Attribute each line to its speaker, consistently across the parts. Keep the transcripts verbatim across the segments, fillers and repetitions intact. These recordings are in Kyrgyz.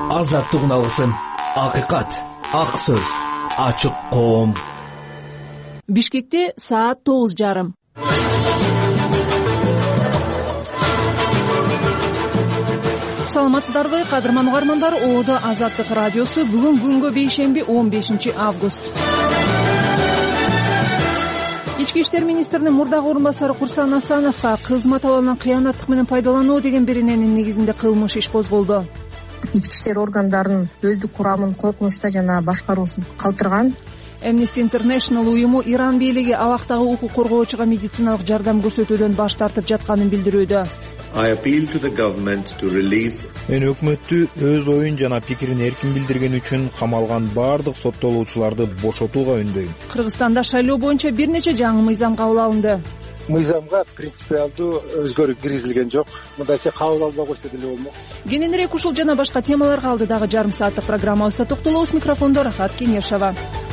Speaker 1: Азаттык алгысын, акыйкат, ак сөз, ачык коом.
Speaker 2: Бишкекте саат тогуз жарым. Саламатсыздарбы, кадырман угармандар. Оодо Азаттык радиосу. Бүгүн күнгө бейшемби он бешинчи август. Ички иштер министринин мурдагы орун басары Курсан Асановго кызмат абалынан кыянаттык менен пайдалануу деген берененин негизинде кылмыш иш козголду.
Speaker 3: Ички иштер органдарынын өздүк курамын коркунучта жана башкаруусун калтырган.
Speaker 2: Amnesty International уюму Иран бийлиги абактагы укук коргоочуга медициналык жардам көрсөтүүдөн баш тартып жатканын билдирүүдө.
Speaker 4: I appeal to the government to release.
Speaker 5: Мен өкмөттү өз оюн жана пикирин эркин билдирген үчүн камалган бардык соттолуучуларды бошотууга үндөйм.
Speaker 2: Кыргызстанда шайлоо боюнча бир нече жаңы мыйзам кабыл алынды.
Speaker 6: Мыйзамга принципиалдуу өзгөрүү киргизилген жок. Мындайча кабыл албай койсо деле болмок.
Speaker 2: Кененирээк ушул жана башка темаларга алдыдагы жарым сааттык программабызда токтолобуз. Микрофондо Рахат Кенешова.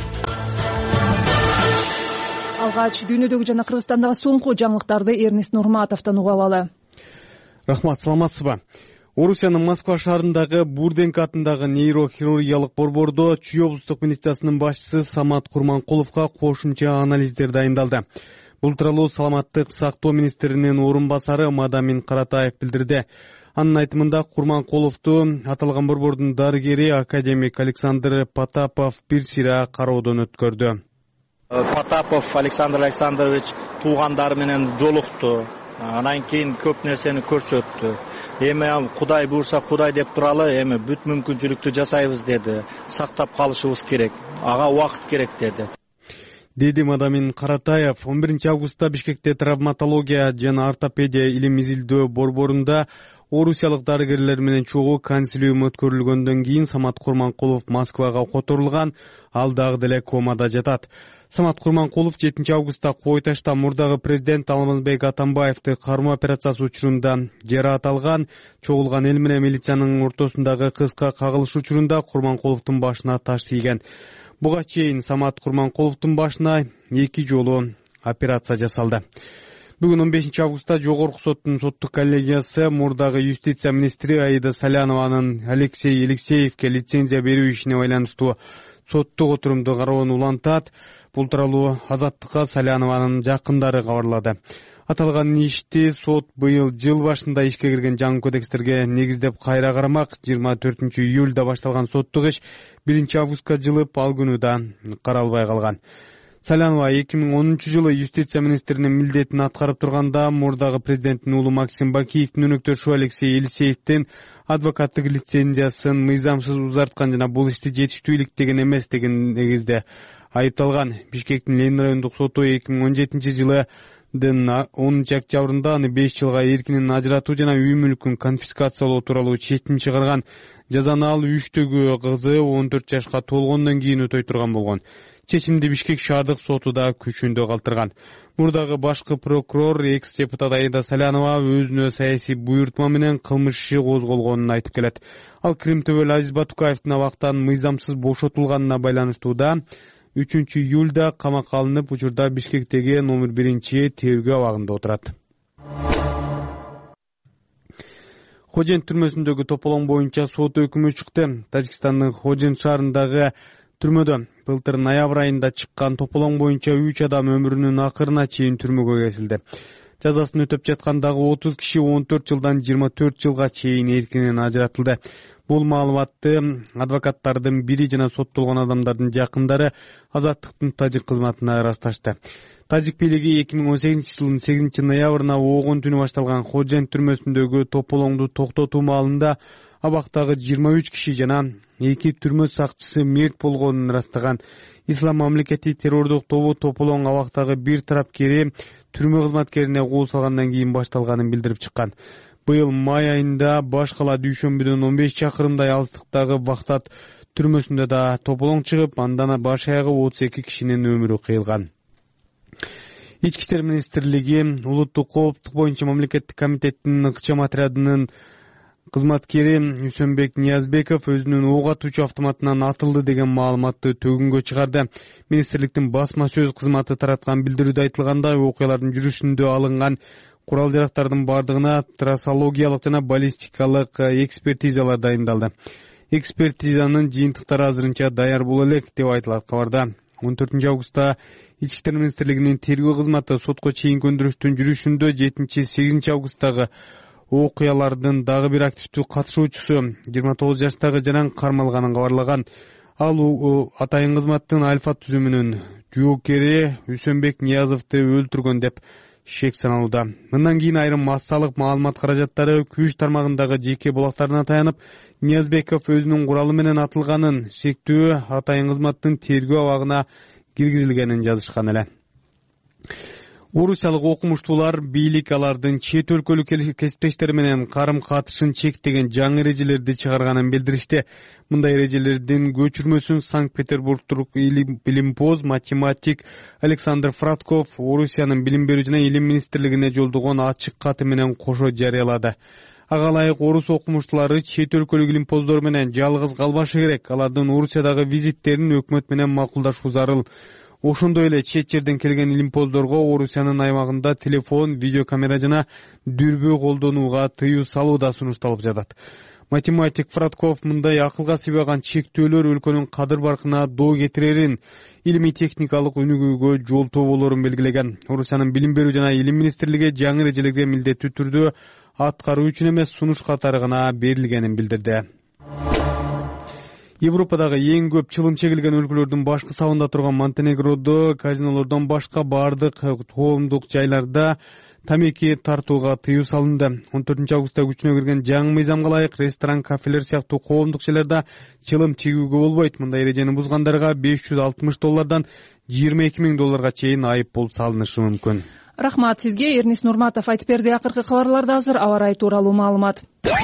Speaker 2: Алгач дүйнөдөгү жана Кыргызстандагы соңку жаңылыктарды Эрнест Нурматовдон угуп алалы.
Speaker 7: Рахмат, саламатсызбы? Орусиянын Москва шаарындагы Бурденко атындагы нейрохирургиялык борбордо чүй облустук милициясынын башчысы Самат Курманкуловго кошумча анализдер дайындалды. Бул тууралуу саламаттык сактоо министринин орун басары Мадамин Каратаев билдирди. Анын айтымында Курманкуловду аталган борбордун дарыгери академик Александр Потапов бир сыйра кароодон өткөрдү.
Speaker 8: Потапов Александр Александрович туугандары менен жолукту. Анан кийин көп нерсени көрсөттү. Эми Кудай буйрса Кудай деп туралы, эми бүт мүмкүнчүлүктү жасайбыз деди. Сактап калышыбыз керек. Ага убакыт керек деди.
Speaker 7: Деди Мадамин Каратаев. он биринчи августта Бишкекте травматология жана ортопедия илим изилдөө борборунда орусиялык дарыгерлер менен чогуу консилиум өткөрүлгөндөн кийин Самат Курманкулов Москвага которулган, ал дагы деле комада жатат. Самат Курманкулов жетинчи августта Кой Ташта мурдагы президент Алмазбек Атамбаевди кармоо операциясы учурунда жараат алган. Чогулган эл менен милициянын ортосундагы кыска кагылыш учурунда Курманкуловдун башына таш тийген. Буга чейин Самат Курманкуловдун башына эки жолу операция жасалды. Бүгүн он бешинчи августта Жогорку соттун соттук коллегиясы мурдагы юстиция министри Аида Салянованын Алексей Алексеевке лицензия берүү ишине байланыштуу соттук отурумду кароонун улантат. Бул тууралуу Азаттыкка Салянованын жакындары кабарлады. Аталган ишти сот быйыл жыл башында ишке кирген жаңы кодекстерге негиздеп кайра карамак. жыйырма төртүнчү июлда башталган соттук иш биринчи августка жылып, ал күнү да каралбай калган. Салянова эки миң онунчу жылы юстиция министринин милдетин аткарып турганда мурдагы президенттин уулу Максим Бакиевдин өнөктөшү Алексей Елисеевдин адвокаттык лицензиясын мыйзамсыз узарткан жана бул ишти жетиштүү иликтеген эмес деген негизде айыпталган. Бишкектин Ленин райондук соту эки миң он жетинчи жылы онунчу октябрында аны беш жылга эркинен ажыратуу жана үй мүлкүн конфискациялоо тууралуу чечим чыгарган. Жазаны ал үчтөгү кызы он төрт жашка толгондон кийин өтөй турган болгон. Чечимди Бишкек шаардык соту да күчүндө калтырган. Мурдагы башкы прокурор экс-депутат Аида Салянова өзүнө саясий буйртма менен кылмыш иши козголгонун айтып келет. Ал Крим төбөлү Азиз Батукаевдин абактан мыйзамсыз бошотулганына байланыштууда үчүнчү июлда камакка алынып, учурда Бишкектеги номер биринчи тергөө абагында отурат. Хожен түрмөсүндөгү тополоң боюнча сот өкүмү чыкты. Тажикстандын Хожен шаарындагы түрмөдө былтыр ноябрь айында чыккан тополоң боюнча үч адам өмүрүнүн акырына чейин түрмөгө кесилди. Жазасын өтөп жаткандагы отуз киши он төрт жылдан жыйырма төрт жылга чейин эркинен ажыратылды. Бул маалыматты адвокаттардын бири жана соттолгон адамдардын жакындары Азаттыктын тажик кызматына ырасташты. Тажик бийлиги эки миң он сегизинчи жылдын сегизинчи ноябрына оогун түнү башталган Ходжен түрмөсүндөгү тополоңду токтотуу маалында абактагы жыйырма үч киши жана эки түрмө сакчысы мерт болгонун ырастаган. Ислам мамлекети террордук тобу тополоң абактагы бир тарапкери түрмө кызматкерине кол салгандан кийин башталганын билдирип чыккан. Быйыл май айында баш кала Дүйшөмбүдөн он беш чакырымдай алыстыктагы Бактат түрмөсүндө да тополоң чыгып, андан баш аягы отуз эки кишинин өмүрү кыйылган. Ички иштер министрлиги улуттук кооптук боюнча мамлекеттик комитеттин ыкчам отрядынын кызматкери Үсөнбек Ниязбеков өзүнүн ок атуучу автоматынан атылды деген маалыматты төгүнгө чыгарды. Министрликтин басма сөз кызматы тараткан билдирүүдө айтылгандай, окуялардын жүрүшүндө алынган курал жарактардын бардыгына трассологиялык жана баллистикалык экспертизалар дайындалды. экспертизанын жыйынтыктары азырынча даяр боло элек деп айтылат кабарда. он төртүнчү августта Ички иштер министрлигинин тергөө кызматы сотко чейинки өндүрүштүн жүрүшүндө жетинчи сегизинчи августтагы окуялардын дагы бир активдүү катышуучусу жыйырма тогуз жаштагы жаран кармалганын кабарлаган. Ал атайын кызматтын Альфа түзүмүнүн жоокери Үсөнбек Ниязовду өлтүргөн деп шек саналууда. Мындан кийин айрым массалык маалымат каражаттары күч тармагындагы жеке булактарына таянып, Ниязбеков өзүнүн куралы менен атылганын, шектүү атайын кызматтын тергөө абагына киргизилгенин жазышкан эле. Орусиялык окумуштуулар бийлик алардын чет өлкөлүк кесиптештери менен карым катышын чектеген жаңы эрежелерди чыгарганын билдиришти. Мындай эрежелердин көчүрмөсүн Санкт-Петербургдук билимпоз математик Александр Фратков Орусиянын билим берүү жана илим министрлигине жолдогон ачык каты менен кошо жарыялады. Ага ылайык орус окумуштуулары чет өлкөлүк илимпоздор менен жалгыз калбашы керек. Алардын Орусиядагы визиттерин өкмөт менен макулдашуу зарыл. Ошондой эле чет жерден келген илимпоздорго Орусиянын аймагында телефон, видеокамера жана дүрбү колдонууга тыюу салуу да сунушталып жатат. Математик Фратков мындай акылга сыйбаган чектөөлөр өлкөнүн кадыр баркына доо кетирерин, илимий техникалык өнүгүүгө жолтоо болорун белгилеген. Орусиянын билим берүү жана илим министрлиги жаңы эрежелерге милдеттүү түрдө аткаруу үчүн эмес сунуш катары гана берилгенин билдирди. Европадагы эң көп чылым чегилген өлкөлөрдүн башкы сабында турган Монтенегродо казинолордон башка бардык коомдук жайларда тамеки тартууга тыюу салынды. он төртүнчү августта күчүнө кирген жаңы мыйзамга ылайык ресторан, кафелер сыяктуу коомдук жерлерде чылым чегүүгө болбойт. Мындай эрежени бузгандарга беш жүз алтымыш доллардан жыйырма эки миң долларга чейин айып пул салынышы мүмкүн.
Speaker 2: Рахмат сизге. Эрнис Нурматов айтып берди. Акыркы кабарларда азыр аба ырайы тууралуу маалымат.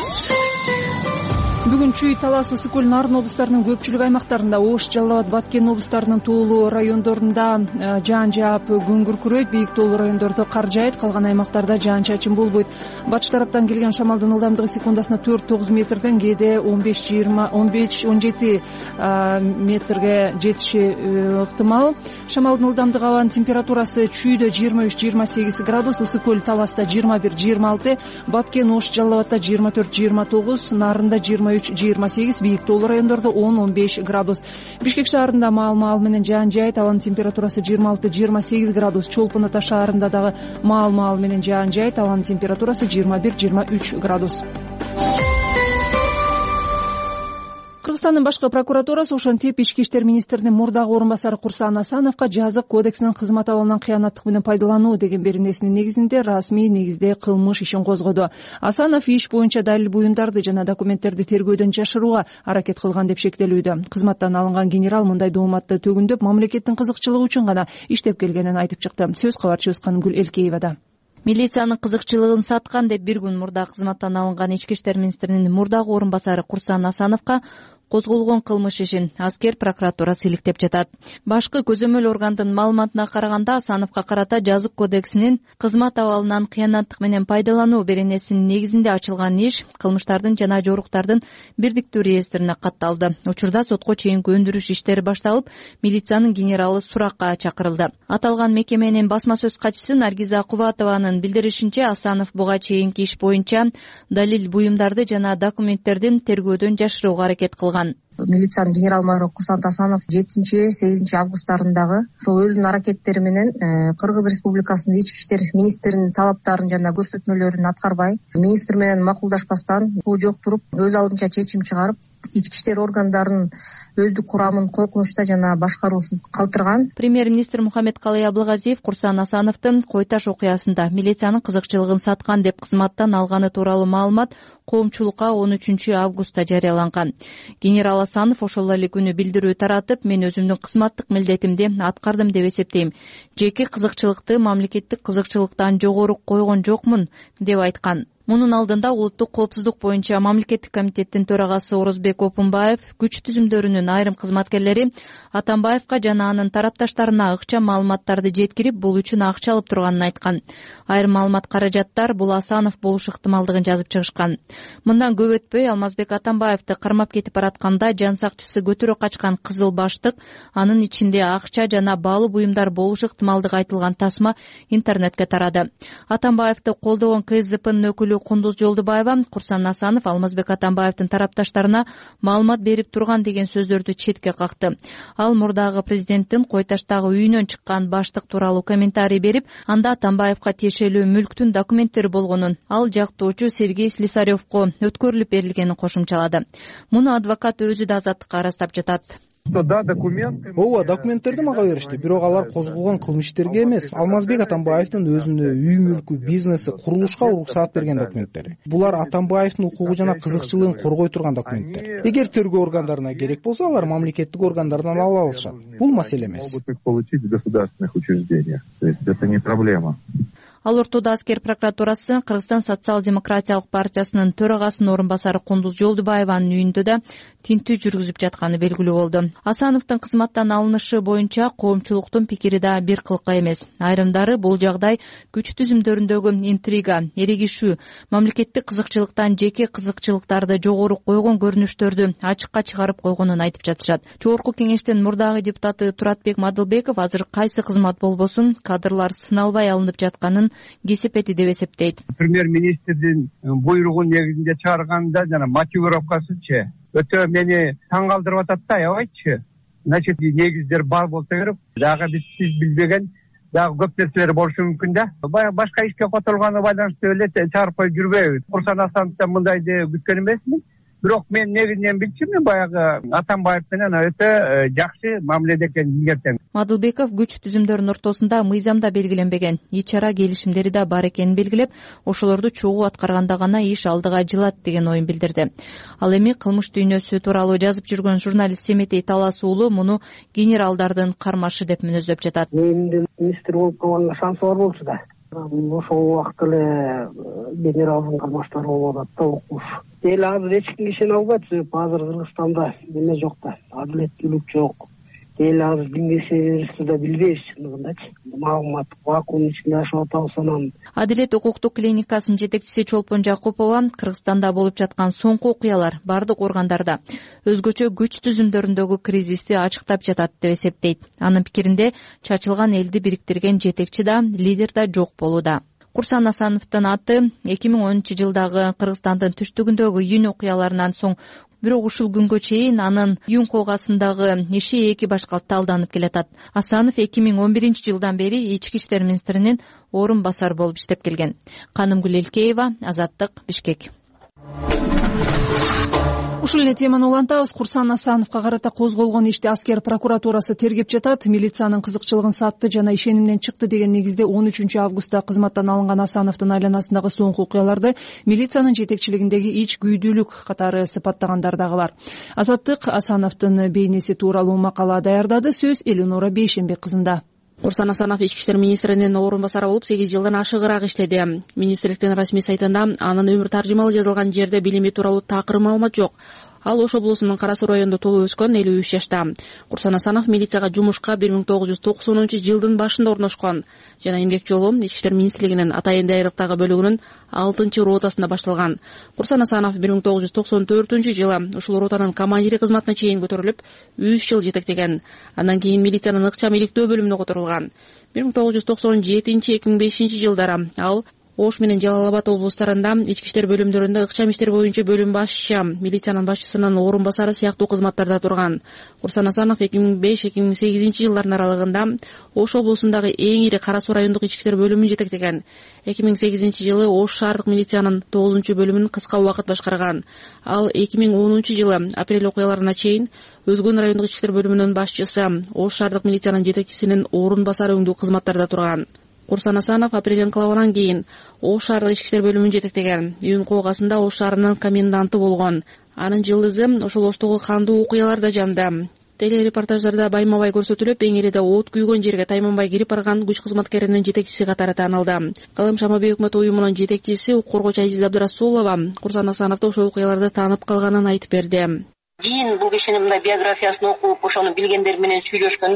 Speaker 2: Бүгүн Чүй, Талас, Ысык көл, Нарын облустарынын көпчүлүк аймактарында, Ош, Жалал Абад, Баткен облустарынын тоолуу райондорунда жаан жаап күн күркүрөйт, бийик тоолуу райондордо кар жаайт, калган аймактарда жаан чачын болбойт. Батыш тараптан келген шамалдын ылдамдыгы секундасына төрт тогуз метрден, кээде он беш жыйырма он беш он жети метрге жетиши ыктымал. Шамалдын ылдамдыгы, абанын температурасы Чүйдө жыйырма үч жыйырма сегиз градус, Ысык көл, Таласта жыйырма бир жыйырма алты, Баткен, Ош, Жалал Абадта жыйырма төрт жыйырма тогуз, Нарында жыйырма үч жыйырма сегиз, бийик тоолуу райондордо он он беш градус. Бишкек шаарында маал-маал менен жаан жаайт, абанын температурасы жыйырма алты жыйырма сегиз градус. Чолпон Ата шаарында дагы маал-маал менен жаан жаайт, абанын температурасы жыйырма бир жыйырма үч градус. Кыргызстандын башкы прокуратурасы ошентип ички иштер министринин мурдагы орун басары Курсан Асановго жазык кодексинин кызмат абалынан кыянаттык менен пайдалануу деген беренесинин негизинде расмий негизде кылмыш ишин козгоду. Асанов иш боюнча далил буюмдарды жана документтерди тергөөдөн жашырууга аракет кылган деп шектелүүдө. Кызматтан алынган генерал мындай дооматты төгүндөп, мамлекеттин кызыкчылыгы үчүн гана иштеп келгенин айтып чыкты. Сөз кабарчыбыз Канымгүл Элкеевада.
Speaker 9: Милициянын кызыкчылыгын саткан деп бир күн мурда кызматтан алынган ички иштер министринин мурдагы орун басары Курсан Асановго козголгон кылмыш ишин аскер прокуратурасы иликтеп жатат. Башкы көзөмөл органдын маалыматына караганда, Асановго карата жазык кодексинин кызмат абалынан кыянаттык менен пайдалануу беренесинин негизинде ачылган иш кылмыштардын жана жоруктардын бирдиктүү реестрине катталды. Учурда сотко чейинки өндүрүш иштери башталып, милициянын генералы суракка чакырылды. Аталган мекеменин басма сөз катчысы Наргиза Кубатованын билдиришинче, Асанов буга чейинки иш боюнча далил буюмдарды жана документтердин тергөөдөн жашырууга аракет кылган.
Speaker 3: Милициянын генерал майору Курсан Асанов жетинчи сегизинчи августтарындагы ошол өзүнүн аракеттери менен Кыргыз Республикасынын ички иштер министринин талаптарын жана көрсөтмөлөрүн аткарбай, министр менен макулдашпастан кол жок туруп, өз алдынча чечим чыгарып, ички иштер органдарынын өздүк курамын коркунучта жана башкаруусуз калтырган.
Speaker 9: Премьер-министр Мухаммед Калый Абылгазиев Курсан Асановдун Кой Таш окуясында милициянын кызыкчылыгын саткан деп кызматтан алганы тууралуу маалымат коомчулукка он үчүнчү августта жарыяланган. Генерал Асанов ошол эле күнү билдирүү таратып, мен өзүмдүн кызматтык милдетимди аткардым деп эсептейм. Жеке кызыкчылыкты мамлекеттик кызыкчылыктан жогору койгон жокмун деп айткан. Мунун алдында улуттук коопсуздук боюнча мамлекеттик комитеттин төрагасы Орозбек Опунбаев күч түзүмдөрүнүн айрым кызматкерлери Атамбаевка жана анын тарапташтарына акча маалыматтарды жеткирип, бул үчүн акча алып турганын айткан. Айрым маалымат каражаттар бул Асанов болушу ыктымалдыгын жазып чыгышкан. Мындан көп өтпөй Алмазбек Атамбаевди кармап кетип баратканда жан сакчысы көтөрө качкан кызыл баштык, анын ичинде акча жана баалуу буюмдар болушу ыктымалдыгы айтылган тасма интернетке тарады. Атамбаевди колдогон КСДПнын өкүлү өкүлү Кундуз Жолдубаева Курсан Асанов Алмазбек Атамбаевдин тарапташтарына маалымат берип турган деген сөздөрдү четке какты. Ал мурдагы президенттин Кой Таштагы үйүнөн чыккан баштык тууралуу комментарий берип, анда Атамбаевга тиешелүү мүлктүн документтери болгонун, ал жактоочу Сергей Слесаревго өткөрүлүп берилгенин кошумчалады. Муну адвокат өзү да Азаттыкка ырастап жатат.
Speaker 5: Ооба, документтерди мага беришти, бирок алар козголгон кылмыш иштерге эмес, Алмазбек Атамбаевдин өзүнө үй мүлкү, бизнеси, курулушка уруксаат берген документтер. Булар Атамбаевдин укугу жана кызыкчылыгын коргой турган документтер. Эгер тергөө органдарына керек болсо, алар мамлекеттик органдардан ала алышат. Бул маселе эмес.
Speaker 9: Ал ортодо аскер прокуратурасы Кыргызстан социал-демократиялык партиясынын төрагасынын орун басары Кундуз Жолдубаеванын үйүндө да тинтүү жүргүзүп жатканы белгилүү болду. Асановдун кызматтан алынышы боюнча коомчулуктун пикири да бир кылка эмес. Айрымдары бул жагдай күч түзүмдөрүндөгү интрига, эрегишүү, мамлекеттик кызыкчылыктан жеке кызыкчылыктарды жогору койгон көрүнүштөрдү ачыкка чыгарып койгонун айтып жатышат. Жогорку кеңештин мурдагы депутаты Туратбек Мадылбеков азыр кайсы кызмат болбосун кадрлар сыналбай алынып жатканын кесепети деп эсептейт.
Speaker 10: Премьер-министрдин буйругу негизинде чыгарганда жана мотивировкасычы өтө мени таң калтырып атат да, аябайчы. Значит, негиздер бар болсо керек. Дагы биз сиз билбеген дагы көп нерселер болушу мүмкүн да. Башка ишке котулганы байланыштуу эле чыгарып коюп жүрбөйбүз. Курсан Асановдон мындайды күткөн эмесмин. Бирок мен негизинен билчүмүн, баягы Атамбаев менен өтө жакшы мамиледе экенин билгертем.
Speaker 9: Мадылбеков күч түзүмдөрүнүн ортосунда мыйзамда белгиленбеген ич ара келишимдери да бар экенин белгилеп, ошолорду чогуу аткарганда гана иш алдыга жылат деген оюн билдирди. Ал эми кылмыш дүйнөсү тууралуу жазып жүргөн журналист Семетей Талас уулу муну генералдардын кармашы деп мүнөздөп жатат.
Speaker 11: Мендин министр болуп калганга шансы бар болчу да. Ошол убакта эле генералдын кармаштары болуп атат да, окуш. Эл азыр эч кимге ишене албайт, себеби азыр Кыргызстанда эме жок да, адилеттүүлүк жок. Эл азыр кимге ишенерибизди да билбейбиз, чындыгындачы. Маалыматтык вакуумдун ичинде жашап атабыз анан.
Speaker 9: Адилет укуктук клиникасынын жетекчиси Чолпон Жакупова Кыргызстанда болуп жаткан соңку окуялар бардык органдарда өзгөчө күч түзүмдөрүндөгү кризисти ачыктап жатат деп эсептейт. Анын пикиринде чачылган элди бириктирген жетекчи да, лидер да жок болууда. Курсан Асановдун аты эки миң онунчу жылдагы Кыргызстандын түштүгүндөгү июнь окуяларынан соң, бирок ушул күнгө чейин анын Юн когасындагы иши эки башка талданып келатат. Асанов эки миң он биринчи жылдан бери ички иштер министринин орун басары болуп иштеп келген. Канымгүл Элкеева, Азаттык, Бишкек.
Speaker 2: Ушул эле теманы улантабыз. Курсан Асановго карата козголгон ишти аскер прокуратурасы тергеп жатат. Милициянын кызыкчылыгын сатты жана ишенимден чыкты деген негизде он үчүнчү августта кызматтан алынган Асановдун айланасындагы соңку окуяларды милициянын жетекчилигиндеги ич күйдүүлүк катары сыпаттагандар дагы бар. Азаттык Асановдун бейнеси тууралуу макала даярдады. Сөз Элинора Бейшембек кызында.
Speaker 12: Курсан Асанов ички иштер министринин орун басары болуп сегиз жылдан ашыгыраак иштеди. Министрликтин расмий сайтында анын өмүр таржымалы жазылган жерде билими тууралуу такыр маалымат жок. Ал Ош облусунун Кара Суу районунда толуп өскөн, элүү үч жашта. Курсан Асанов милицияга жумушка бир миң тогуз жүз токсонунчу жылдын башында орношкон жана эмгек жолу ички иштер министрлигинин атайын даярлыктагы бөлүгүнүн алтынчы ротасында башталган. Курсан Асанов бир миң тогуз жүз токсон төртүнчү жылы ушул ротанын командири кызматына чейин көтөрүлүп, үч жыл жетектеген. Андан кийин милициянын ыкчам иликтөө бөлүмүнө которулган. бир миң тогуз жүз токсон жетинчи эки миң бешинчи жылдары ал Ош менен Жалал Абад облустарында ички иштер бөлүмдөрүндө ыкчам иштер боюнча бөлүм башчы, милициянын башчысынын орун басары сыяктуу кызматтарда турган. Курсан Асанов эки миң беш эки миң сегизинчи жылдардын аралыгында Ош облусундагы эң ири Кара Суу райондук ички иштер бөлүмүн жетектеген. эки миң сегизинчи жылы Ош шаардык милициянын тогузунчу бөлүмүн кыска убакыт башкарган. Ал эки миң онунчу жылы апрель окуяларына чейин Өзгөн райондук ички иштер бөлүмүнүн башчысы, Ош шаардык милициянын жетекчисинин орун басары өңдүү кызматтарда турган. Курсан Асанов апрель инкылабынан кийин Ош шаардык ички иштер бөлүмүн жетектеген. Июнь когасында Ош шаарынын коменданты болгон. Анын жылдызы ошол Оштогу кандуу окуяларда жанды. Телерепортаждарда байма-бай көрсөтүлүп, эң ириде от күйгөн жерге тайманбай кирип барган күч кызматкеринин жетекчиси катары таанылды. Калым Шама Бейөкмөт уюмунун жетекчиси, укук коргоочу Азиза Абдырасулова Курсан Асановду ошол окуяларда таанып калганын айтып берди.
Speaker 13: Кийин бул кишинин мындай биографиясын окуп, ошону билгендер менен сүйлөшкөндө,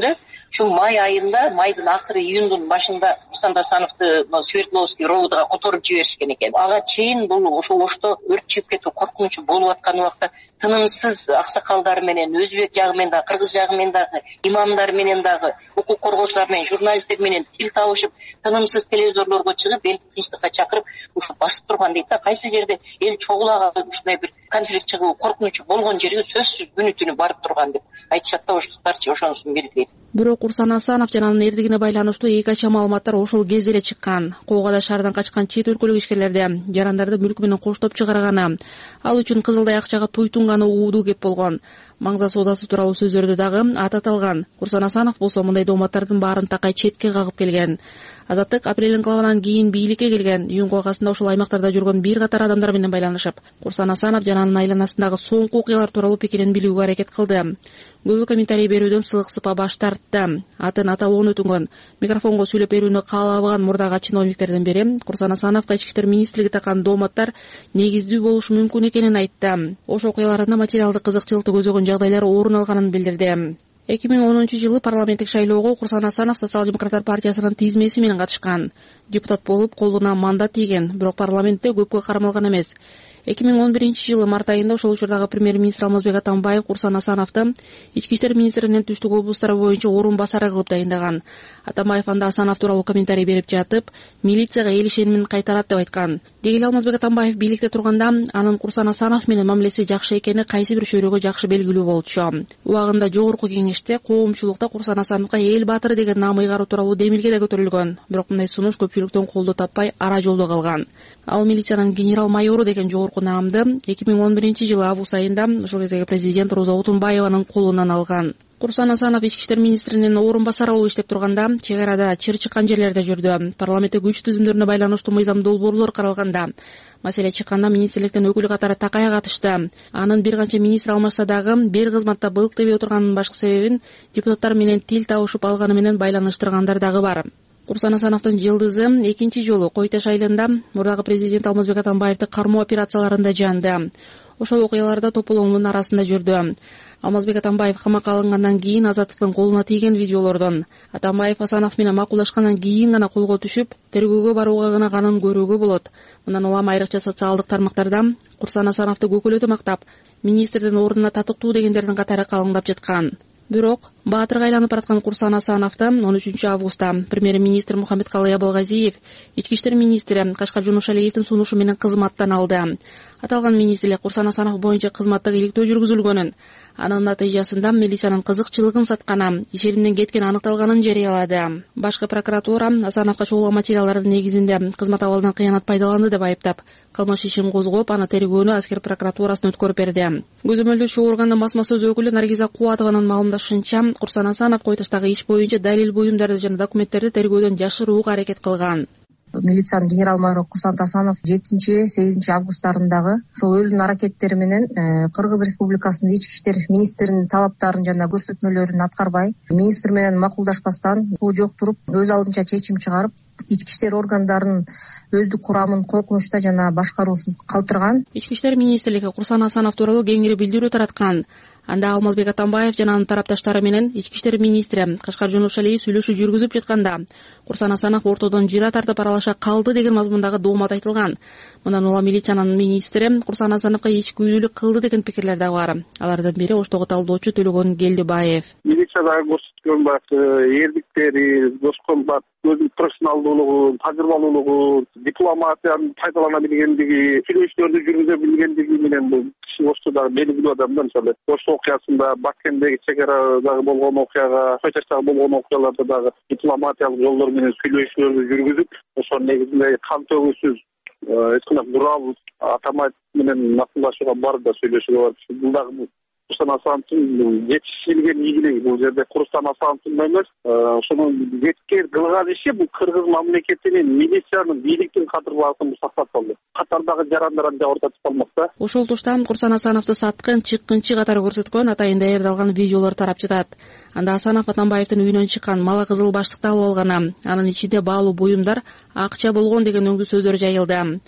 Speaker 13: ушу май айында, майдын акыры, июндун башында Курсан Асановду Свердловский ровдуга которуп жиберишкен экен. Ага чейин бул ошол ошто өрт чыгып кетүү коркунучу болуп аткан убакта тынымсыз аксакалдар менен, өзбек жагы менен дагы, кыргыз жагы менен дагы, имамдар менен дагы, укук коргоочулар менен, журналисттер менен тил табышып, тынымсыз телевизорлорго чыгып, эл тынчтыкка чакырып, ушу басып турган дейт да. Кайсы жерде эл чогулаган ушундай бир конфликт чыгуу коркунучу болгон жерге сөзсүз күнү түнү барып турган деп айтышат да оштуктарчы, ошонусун белгилейт.
Speaker 12: Бирок Курсан Асанов жана анын эрдигине байланыштуу эки ача маалыматтар ошол кезде эле чыккан. Коогада шаардан качкан чет өлкөлүк ишкерлерди жарандарды мүлк менен коштоп чыгарганы, ал үчүн кызылдай акчага туйтунганы уудуу кеп болгон. Маңза соодасы тууралуу сөздөрдү дагы ататалган. Курсан Асанов болсо мындай дооматтардын баарын такай четке кагып келген. Азаттык апрель инкылабынан кийин бийликке келген. Июнь калгасында ошол аймактарда жүргөн бир катар адамдар менен байланышып, Курсан Асанов жана анын айланасындагы соңку окуялар тууралуу пикирин билүүгө аракет кылды. Көбү комментарий берүүдөн сылык сыпа баш тартты. Атын аталууну өтүнгөн, микрофонго сүйлөп берүүнү каалабаган мурдагы чиновниктердин бири Курсан Асановго Ички иштер министрлиги таккан дооматтар негиздүү болушу мүмкүн экенин айтты. Ош окуяларында материалдык кызыкчылыкты көзөгөн жагдайлар орун алганын билдирди. эки миң онунчу жылы парламенттик шайлоого Курсан Асанов Социал-демократтар партиясынын тизмеси менен катышкан. Депутат болуп колуна мандат тийген, бирок парламентте көпкө кармалган эмес. эки миң он биринчи жылы март айында ошол учурдагы премьер-министр Алмазбек Атамбаев Курсан Асановду Ички иштер министринин түштүк облустары боюнча орун басары кылып дайындаган. Атамбаев анда Асанов тууралуу комментарий берип жатып, милицияга эл ишенимин кайтарат деп айткан. Деги эле Алмазбек Атамбаев бийликте турганда анын Курсан Асанов менен мамилеси жакшы экени кайсы бир чөйрөгө жакшы белгилүү болчу. Убагында жогорку кеңеште коомчулукта Курсан Асановго эл баатыры деген наам ыйгаруу тууралуу демилге да көтөрүлгөн. Бирок мындай сунуш көпчүлүктөн колдоо таппай ара жолдо калган. Ал милициянын генерал майору деген жогорку наамды эки миң он биринчи жылы август айында ошол кездеги президент Роза Отунбаеванын колунан алган. Курсан Асанов Ички иштер министринин орун басары болуп иштеп турганда чек арада чыр чыккан жерлерде жүрдү. Парламентте күч түзүмдөрүнө байланыштуу мыйзам долбоорлор каралганда, маселе чыкканда министрликтин өкүлү катары такая катышты. Анын бир канча министр алмашса дагы бир кызматта былктебей отурганын башкы себебин депутаттар менен тил табышып алганы менен байланыштыргандар дагы бар. Курсан Асановдун жылдызы экинчи жолу Кой Таш айылында мурдагы президент Алмазбек Атамбаевди кармоо операцияларында жанды. Ошол окуяларда тополоңдун арасында жүрдү. Алмазбек Атамбаев камакка алынгандан кийин Азаттыктын колуна тийген видеолордон Атамбаев Асанов менен макулдашкандан кийин гана колго түшүп, тергөөгө барууга гана канын көрүүгө болот. Мындан улам айрыкча социалдык тармактарда Курсан Асановду көкөлөтө мактап, министрдин ордуна татыктуу дегендердин катары калыңдап жаткан. Бирок баатырга айланып бараткан Курсан Асановду он үчүнчү августта премьер-министр Мухаммедкалый Абылгазиев Ички иштер министри Кашкар Жунушалиевдин сунушу менен кызматтан алды. Аталган министрлик Курсан Асанов боюнча кызматтык иликтөө жүргүзүлгөнүн, анын натыйжасында милициянын кызыкчылыгын сатканы, ишенимден кеткени аныкталганын жарыялады. Башкы прокуратура Асановго чогулган материалдардын негизинде кызмат абалынан кыянат пайдаланды деп айыптап, кылмыш ишин козгоп, аны тергөөнү аскер прокуратурасына өткөрүп берди. Көзөмөлдөөчү органдын басма сөз өкүлү Наргиза Кубатованын маалымдашынча, Курсан Асанов Кой Таштагы иш боюнча далил буюмдарды жана документтерди тергөөдөн жашырууга аракет кылган.
Speaker 3: Милициянын генерал майору Курсан Асанов жетинчи сегизинчи августтарындагы ошол өзүнүн аракеттери менен Кыргыз Республикасынын ички иштер министринин талаптарын жана көрсөтмөлөрүн аткарбай, министр менен макулдашпастан бул жок туруп, өз алдынча чечим чыгарып, ички иштер органдарынын өздүк курамын коркунучта жана башкаруусун калтырган.
Speaker 12: Ички иштер министрлиги Курсан Асанов тууралуу кеңири билдирүү тараткан. Анда Алмазбек Атамбаев жана анын тарапташтары менен ички иштер министри Кашкар Жунушалиев сүйлөшүү жүргүзүп жатканда Курсан Асанов ортодон жыра тартып аралаша калды деген мазмундагы доомат айтылган. Мындан улам милициянын министри Курсан Асановго ичкилүүлүк кылды деген пикирлер дагы бар. Алардын бири Оштогу талдоочу Төлөгөн Келдибаев.
Speaker 14: Милициядагы көрсөткөн бат эрдиктери, доскон бат өзүнүн профессионалдуулугу, тажрыйбалуулугу, дипломатияны пайдалана билгендиги, сүйлөшүүлөрдү жүргүзө билгендиги менен бул киши Оштодагы белгилүү адам да. Мисалы Ошто окуясында, Баккендеги чек арадагы болгон окуяга, Кой Таштагы болгон окуяларда дагы дипломатиялык жолдор менен сүйлөшүүлөрдү жүргүзүп, ошонун негизинде кан төгүүсүз эскунак бурал Атамбаев менен макулдашууга барды, сүйлөшүүгө барды. Бул дагы Курсан Асановдун жетишилген ийгилиги. Бул жерде Курсан Асановдун эмес, ошонун жеткен кылган иши бул Кыргыз мамлекетинин милициянын бийликтин кадырларын сактап калды. Катардагы жарандарын да ортотуп калмакта.
Speaker 12: Ошол тушта Курсан Асановду саткын, чыккынчы катары көрсөткөн атайын даярдалган видеолор тарап жатат. Анда Асанов Атамбаевдин үйүнөн чыккан мала кызыл баштыкты алып алганы, анын ичинде баалуу буюмдар, акча болгон деген өңдүү сөздөр жайылды.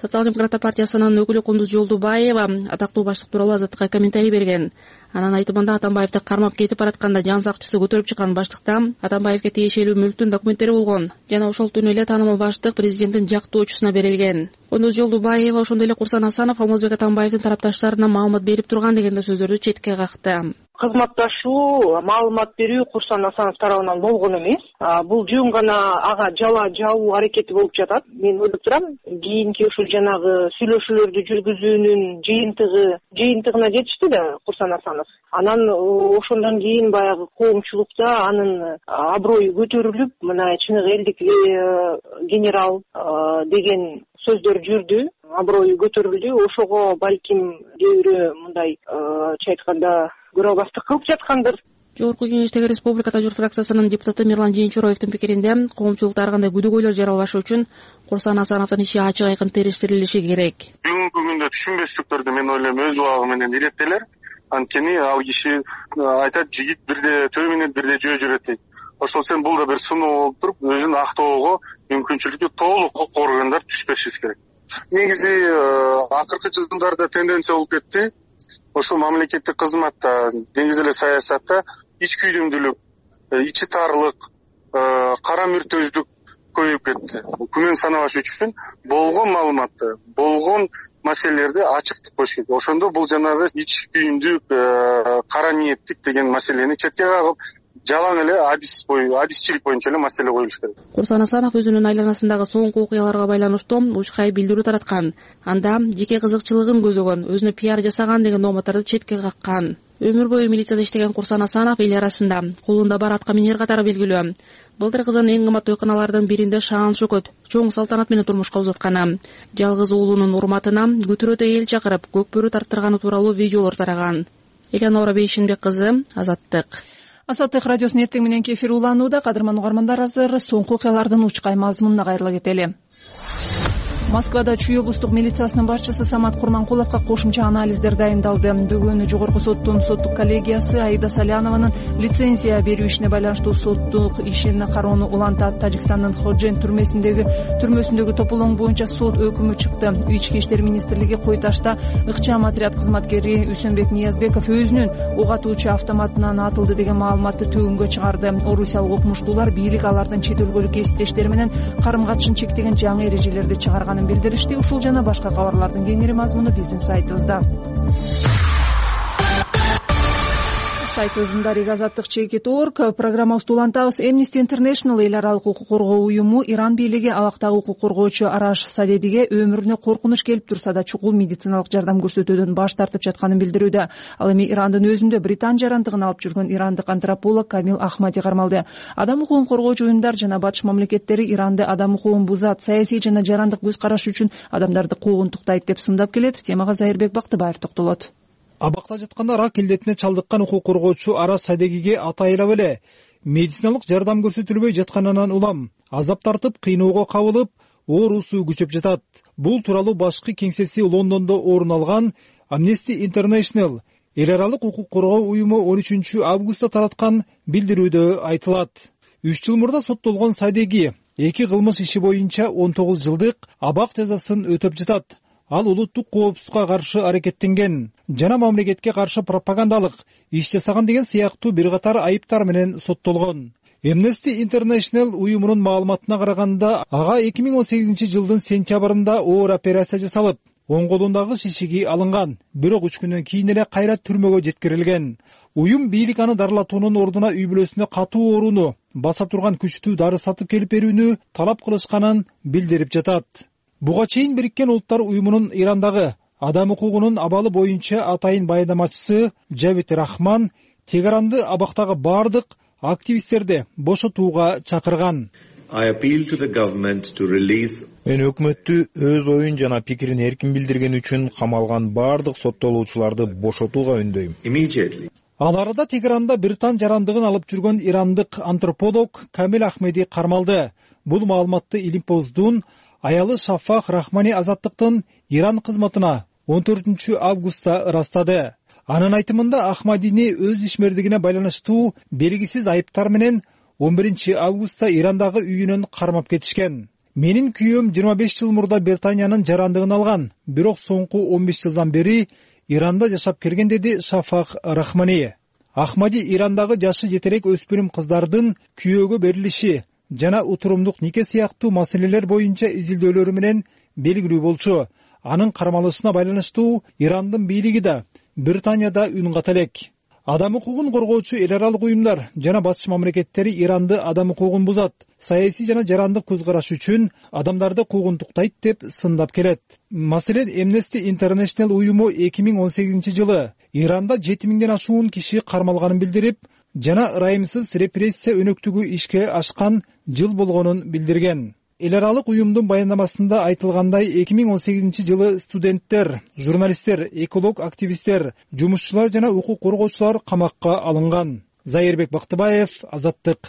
Speaker 12: Социал демократтар партиясынын өкүлү Кундуз Жолдубаева атактуу баштык тууралуу Азаттыкка комментарий берген. Анын айтымында Атамбаевди кармап кетип баратканда жан сакчысы көтөрүп чыккан баштыкта Атамбаевге тиешелүү мүлктүн документтери болгон жана ошол түнү эле таанымал баштык президенттин жактоочусуна берилген. Кундуз Жолдубаева ошондой эле Курсан Асанов Алмазбек Атамбаевдин тарапташтарына маалымат берип турган деген да сөздөрдү четке какты.
Speaker 15: Кызматташуу, маалымат берүү Курсан Асанов тарабынан болгон эмес. Бул жөн гана ага жала жабуу аракети болуп жатат. Мен ойлоп турам, кийинки ушул жанагы сүйлөшүүлөрдү жүргүзүүнүн жыйынтыгы жыйынтыгына жетишти да Курсан Асанов. Анан ошондон кийин баягы коомчулукта анын аброю көтөрүлүп, мына чыныгы элдик генерал деген сөздөр жүрдү, аброю көтөрүлдү. Ошого балким кээ бирөө мындай айтканда көрөбастык кылып жаткандыр.
Speaker 12: Жогорку Кеңештеги Республика Тажыр фракциясынын депутаты Мирлан Жыйынчуроевдин пикиринде коомчулукта ар кандай күдөгөйлөр жаралбашы үчүн Курсан Асановдун иши ачык айкын териштирилиши керек.
Speaker 16: Бүгүнкү күндө түшүнбөстүктөрдү мен ойлойм өз убагы менен иреттелер. Анткени ал киши айтат, жигит бирде төбө менен бирде жөө жүрөт дейт. Ошол сен бул да бир сыноо болуп туруп, өзүн актоого мүмкүнчүлүгү толук укук органдар түшпөшүбүз керек. Негизи акыркы жылдарда тенденция болуп кетти. Ошол мамлекеттик кызматта, негизи эле саясатта ич күйдүмдүүлүк, ичи тарлык, кара мүртөздүк көбөйүп кетти. Күмөн санабаш үчүн болгон маалыматты, болгон маселелерди ачыктык коюш керек. Ошондо бул жанагы ич күйүмдүк, кара ниеттик деген маселени четке кагып, жалаң эле адис бою, адисчилик боюнча эле маселе коюлуш керек.
Speaker 12: Курсан Асанов өзүнүн айланасындагы соңку окуяларга байланыштуу учкай билдирүү тараткан. Анда жеке кызыкчылыгын көзөгөн, өзүнө пиар жасаган деген номоторду четке каккан. Өмүр бою милицияда иштеген Курсан Асанов эл арасында колунда бар атка минер катары белгилүү. Былтыр кызын эң кымбат тойканалардын биринде шаан шөкөт, чоң салтанат менен турмушка узатканы, жалгыз уулунун урматына күтүрөтө эл чакырып, көк бөрү тарттырганы тууралуу видеолор тараган. Элеонора Бейшинбек кызы, Азаттык.
Speaker 2: Азаттык радиосунун эртең мененки эфир уланууда. Кадырман угармандар, азыр соңку окуялардын учкай мазмунуна кайрыла кетели. Москвада Чүй облустук милициясынын башчысы Самат Курманкуловго кошумча анализдер дайындалды. Бүгүн жогорку соттун соттук коллегиясы Аида Салянованын лицензия берүү ишине байланыштуу соттук ишин кароону улантат. Тажикстандын Ходжен түрмөсүндөгү түрмөсүндөгү тополоң боюнча сот өкүмү чыкты. Ички иштер министрлиги Кой Ташта ыкчам отряд кызматкери Үсөнбек Ниязбеков өзүнүн ок атуучу автоматынан атылды деген маалыматты төгүнгө чыгарды. Орусиялык окумуштуулар бийлик алардын чет өлкөлүк кесиптештери менен карым катышын чектеген жаңы эрежелерди чыгарганын билдиришти. Ушул жана башка кабарлардын кеңири мазмуну биздин сайтыбызда. Сайтыбыздын Рига Азаттык чекит орг программабызды улантабыз. Amnesty International эл аралык укук коргоо уюму Иран бийлиги абактагы укук коргоочу Араш Садедиге өмүрүнө коркунуч келип турса да чукул медициналык жардам көрсөтүүдөн баш тартып жатканын билдирүүдө. Ал эми Ирандын өзүндө Британ жарандыгын алып жүргөн ирандык антрополог Камил Ахмади кармалды. Адам укугун коргоочу уюмдар жана батыш мамлекеттери Иранды адам укугун бузат, саясий жана жарандык көз караш үчүн адамдарды куугунтуктайт деп сындап келет. Темага Зайырбек Бактыбаев токтолот.
Speaker 5: Абакта жатканда рак илдетине чалдыккан укук коргоочу Арас Садегиге атайылап эле медициналык жардам көрсөтүлбөй жатканынан улам азап тартып, кыйноого кабылып, оорусу күчөп жатат. Бул тууралуу башкы кеңсеси Лондондо орун алган Amnesty International эл аралык укук коргоо уюму он үчүнчү августта тараткан билдирүүдө айтылат. үч жыл мурда соттолгон Садеги эки кылмыш иши боюнча он тогуз жылдык абак жазасын өтөп жатат. Ал улуттук коопсуздукка каршы аракеттенген жана мамлекетке каршы пропагандалык иш жасаган деген сыяктуу бир катар айыптар менен соттолгон. Amnesty International уюмунун маалыматына караганда, ага эки миң он сегизинчи жылдын сентябрында оор операция жасалып, оң колундагы шишиги алынган, бирок үч күндөн кийин эле кайра түрмөгө жеткирилген. Уюм бийлик аны дарылатуунун ордуна үй бүлөсүнө катуу ооруну, баса турган күчтүү дары сатып келип берүүнү талап кылышканын билдирип жатат. Буга чейин Бириккен Улуттар уюмунун Ирандагы адам укугунун абалы боюнча атайын баяндамачысы Жавид Рахман Тегеранды абактагы бардык активисттерди бошотууга чакырган.
Speaker 17: Мен өкмөттү өз оюн жана пикирин эркин билдирген үчүн камалган бардык соттолуучуларды бошотууга үндөйм.
Speaker 5: Ал арада Тегеранда Британ жарандыгын алып жүргөн ирандык антрополог Камил Ахмеди кармалды. Бул маалыматты Илимпоздун аялы Шафах Рахмани Азаттыктын Иран кызматына он төртүнчү августта ырастады. Анын айтымында Ахмадини өз ишмердигине байланыштуу белгисиз айыптар менен он биринчи августта Ирандагы үйүнөн кармап кетишкен.
Speaker 18: Менин күйөөм жыйырма беш жыл мурда Британиянын жарандыгын алган, бирок соңку он беш жылдан бери Иранда жашап келген, деди Шафак Рахмани. Ахмади Ирандагы жашы жетерек өспүрүм кыздардын күйөөгө берилиши жана утурумдук нике сыяктуу маселелер боюнча изилдөөлөрү менен белгилүү болчу. Анын кармалышына байланыштуу Ирандын бийлиги да Британияда үн ката элек. Адам укугун коргоочу эл аралык уюмдар жана батыш мамлекеттери Иранды адам укугун бузат, саясий жана жарандык көз караш үчүн адамдарды куугунтуктайт деп сындап келет. Маселен, Amnesty International уюму эки миң он сегизинчи жылы Иранда жети миңден ашуун киши кармалганын билдирип, жана ырайымсыз репрессия өнөктүгү ишке ашкан жыл болгонун билдирген. Эл аралык уюмдун баяндамасында айтылгандай, эки миң он сегизинчи жылы студенттер, журналисттер, эколог активисттер, жумушчулар жана укук коргоочулар камакка алынган. Зайырбек Бактыбаев, Азаттык.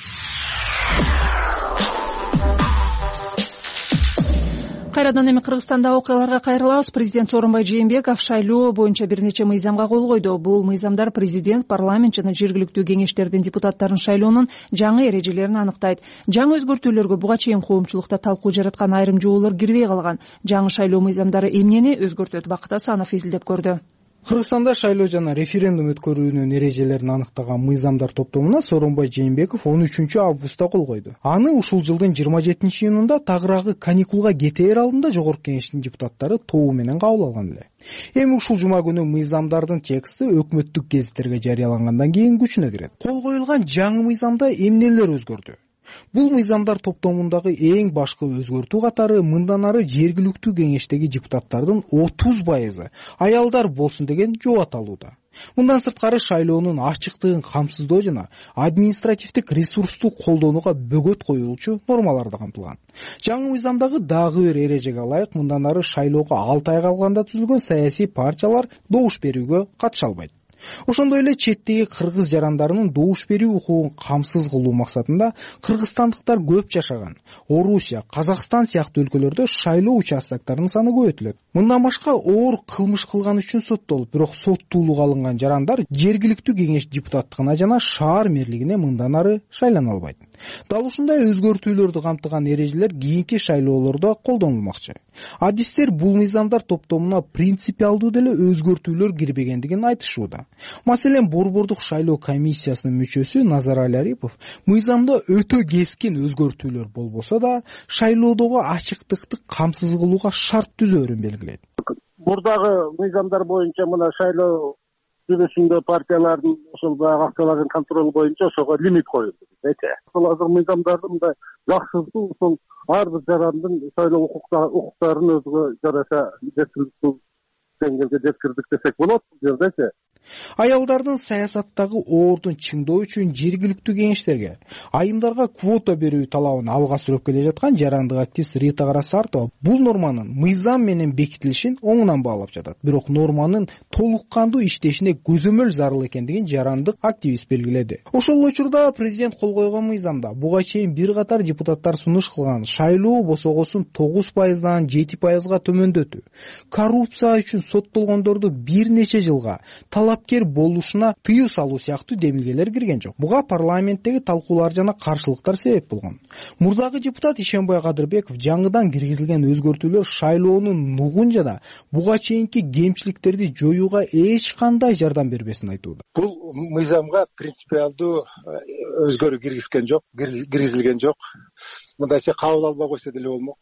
Speaker 2: Кайрадан эми Кыргызстанда окуяларга кайрылабыз. Президент Сооронбай Жээнбеков шайлоо боюнча бир нече мыйзамга кол койду. Бул мыйзамдар президент, парламент жана жергиликтүү кеңештердин депутаттарын шайлоонун жаңы эрежелерин аныктайт. Жаңы өзгөртүүлөргө буга чейин коомчулукта талкуу жараткан айрым жоолор кирбей калган. Жаңы шайлоо мыйзамдары эмнени өзгөртөт? Бакыт Асанов изилдеп көрдү.
Speaker 5: Кыргызстанда шайлоо жана референдум өткөрүүнүн эрежелерин аныктаган мыйзамдар топтомуна Сооронбай Жээнбеков он үчүнчү августта кол койду. Аны ушул жылдын жыйырма жетинчи июнунда тагыраагы каникулга кетээр алдында Жогорку Кеңештин депутаттары тобу менен кабыл алган эле. Эми ушул жума күнү мыйзамдардын тексти өкмөттүк гезиттерге жарыялангандан кийин күчүнө кирет. Кол коюлган жаңы мыйзамда эмнелер өзгөрдү? Бул мыйзамдар топтомундагы эң башкы өзгөртүү катары мындан ары жергиликтүү кеңештеги депутаттардын отуз пайызы аялдар болсун деген жообат алууда. Мындан сырткары шайлоонун ачыктыгын камсыздоо жана административдик ресурсту колдонууга бөгөт коюлчу нормалар да камтылган. Жаңы мыйзамдагы дагы бир эрежеге ылайык, мындан ары шайлоого алты ай калганда түзүлгөн саясий партиялар добуш берүүгө катыша албайт. Ошондой эле четтеги кыргыз жарандарынын добуш берүү укугун камсыз кылуу максатында кыргызстандыктар көп жашаган Орусия, Казакстан сыяктуу өлкөлөрдө шайлоо участоктарынын саны көбөйтүлөт. Мындан башка оор кылмыш кылган үчүн соттолуп, бирок соттуулукка алынган жарандар жергиликтүү кеңеш депутаттыгына жана шаар мэрлигине мындан ары шайлана албайт. Дал ушундай өзгөртүүлөрдү камтыган эрежелер кийинки шайлоолордо колдонулмакчы. Адистер бул мыйзамдар топтомуна принципиалдуу деле өзгөртүүлөр кирбегендигин айтышууда. Маселен, Борбордук шайлоо комиссиясынын мүчөсү Назар Али Арипов мыйзамда өтө кескин өзгөртүүлөр болбосо да шайлоодогу ачыктыкты камсыз кылууга шарт түзөөрүн белгилейт.
Speaker 6: Мурдагы мыйзамдар боюнча мына шайлоо жүрүшүндө партиялардын ошол баягы акчалардын контролу боюнча ошого лимит коюлду. Ошол азыр мыйзамдарды мындай жакшыртуу, ошол ар бир жарандын шайлоо укуктарын өзүгө жараша жеткиликтүү деңгээлге жеткирдик десек болот бул жердечи.
Speaker 5: Аялдардын саясаттагы ордун чыңдоо үчүн жергиликтүү кеңештерге айымдарга квота берүү талабын алга сүрөп келе жаткан жарандык активист Рита Карасартова бул норманын мыйзам менен бекитилишин оңунан баалап жатат. Бирок норманын толук кандуу иштешине көзөмөл зарыл экендигин жарандык активист белгиледи. Ошол учурда президент кол койгон мыйзамда буга чейин бир катар депутаттар сунуш кылган шайлоо босогосун тогуз пайыздан жети пайызга төмөндөтүү, коррупция үчүн соттолгондорду бир нече жылга талапкер болушуна тыюу салуу сыяктуу демилгелер кирген жок. Буга парламенттеги талкуулар жана каршылыктар себеп болгон. Мурдагы депутат Ишенбай Кадырбеков жаңыдан киргизилген өзгөртүүлөр шайлоонун нугун жана буга чейинки кемчиликтерди жоюуга эч кандай жардам бербесин айтууда.
Speaker 6: Бул мыйзамга принципиалдуу өзгөрүү киргизген жок, киргизилген жок. Мындайча кабыл албай койсо деле болмок.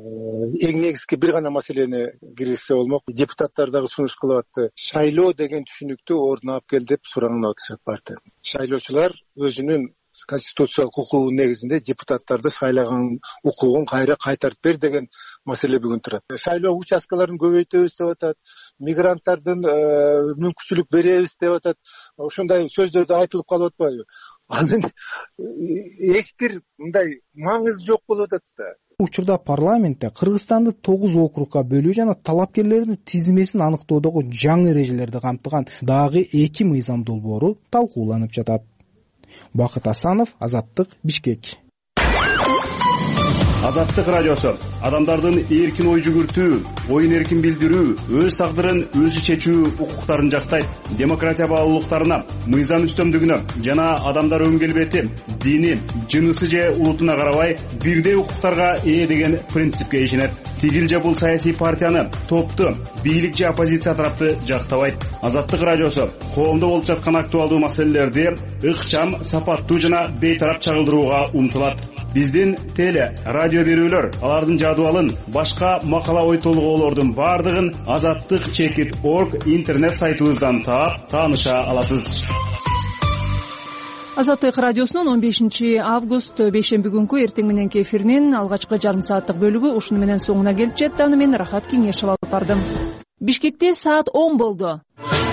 Speaker 6: Эң негизги бир гана маселени киргизсе болмок. Депутаттар дагы сунуш кылып атты. Шайлоо деген түшүнүктү ордуна алып кел деп сураңын атышат партия. Шайлоочулар өзүнүн конституциялык укугунун негизинде депутаттарды сайлаган укугун кайра кайтарып бер деген маселе бүгүн турат. Шайлоо участкаларын көбөйтөбүз деп атат, мигранттардын мүмкүнчүлүк беребиз деп атат. Ошондой сөздөрдү айтылып калып атпайбы? Анын эч бир мындай маңызы жок болуп атат да.
Speaker 5: Учурда парламентте Кыргызстанды тогуз округга бөлүү жана талапкерлердин тизмесин аныктоодогу жаңы эрежелерди камтыган дагы эки мыйзам долбоору талкууланып жатат. Бакыт Асанов, Азаттык, Бишкек.
Speaker 1: Азаттык радиосу.
Speaker 19: адамдардын эркин ой жүгүртүү, оюн эркин билдирүү, өз тагдырын өзү чечүү укуктарын жактайт. Демократия баалуулуктарына, мыйзам үстөмдүгүнө жана адамдар өн келбети, дини, жынысы же улутуна карабай бирдей укуктарга ээ деген принципке ишенет. Тигил же бул саясий партияны, топту, бийлик же оппозиция тарапты жактабайт. Азаттык радиосу коомдо болуп жаткан актуалдуу маселелерди ыкчам, сапаттуу жана бейтарап чагылдырууга умтулат. Биздин теле, радио берүүлөр, алардын жадыбалын, башка макала ой толгоолордун бардыгын азаттык чекит орг интернет сайтыбыздан таап, тааныша аласыз.
Speaker 2: Азаттык радиосунун он бешинчи август бейшемби күнкү эртең мененки эфиринин алгачкы жарым сааттык бөлүгү ушуну менен соңуна келип жетти. Аны мен Рахат Кеңешев алып бардым. Бишкекте саат он болду.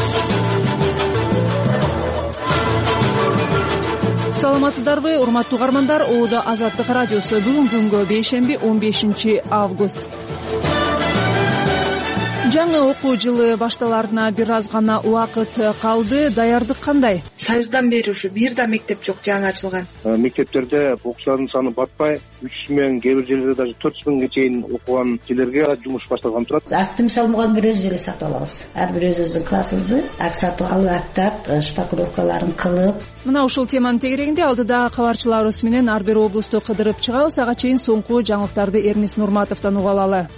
Speaker 2: Саламатсыздарбы, урматтуу угармандар? Оодо Азаттык радиосу. Бүгүнкү күнгө бейшемби он бешинчи август. Жаңы окуу жылы башталарына бир аз гана убакыт калды. Даярдык кандай?
Speaker 20: Союздан бери ушу бир да мектеп жок, жаңы ачылган.
Speaker 14: Мектептерде окуучулардын саны батпай, үч жүз миң, кээ бир жерлерде даже төрт жүз миңге чейин окуган кишилерге жумуш башталган турат.
Speaker 21: Акты мисалы мугалимдер өзү эле сатып алабыз. Ар бир өзүбүздүн классыбызды ак сатып алып, аттап, шпакловкаларын кылып.
Speaker 2: Мына ушул теманын тегерегинде алдыда кабарчыларыбыз менен ар бир облусту кыдырып чыгабыз. Ага чейин соңку жаңылыктарды Эрнис Нурматовдон уга алалы.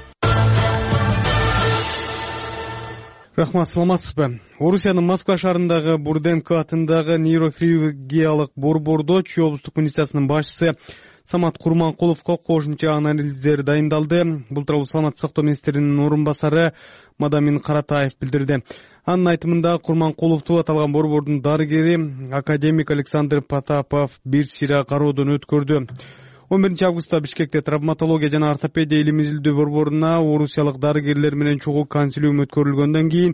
Speaker 7: Рахмат, саламатсызбы? Орусиянын Москва шаарындагы Бурденко атындагы нейрохирургиялык борбордо Чүй облустук больницасынын башчысы Самат Курманкуловго кошумча анализдер дайындалды. Бул тууралуу Саламаттык сактоо министринин орун басары Мадамин Каратаев билдирди. Анын айтымында Курманкуловду аталган борбордун дарыгери академик Александр Потапов бир сыйра кароодон өткөрдү. он биринчи августта Бишкекте травматология жана ортопедия илим изилдөө борборуна орусиялык дарыгерлер менен чогуу консилиум өткөрүлгөндөн кийин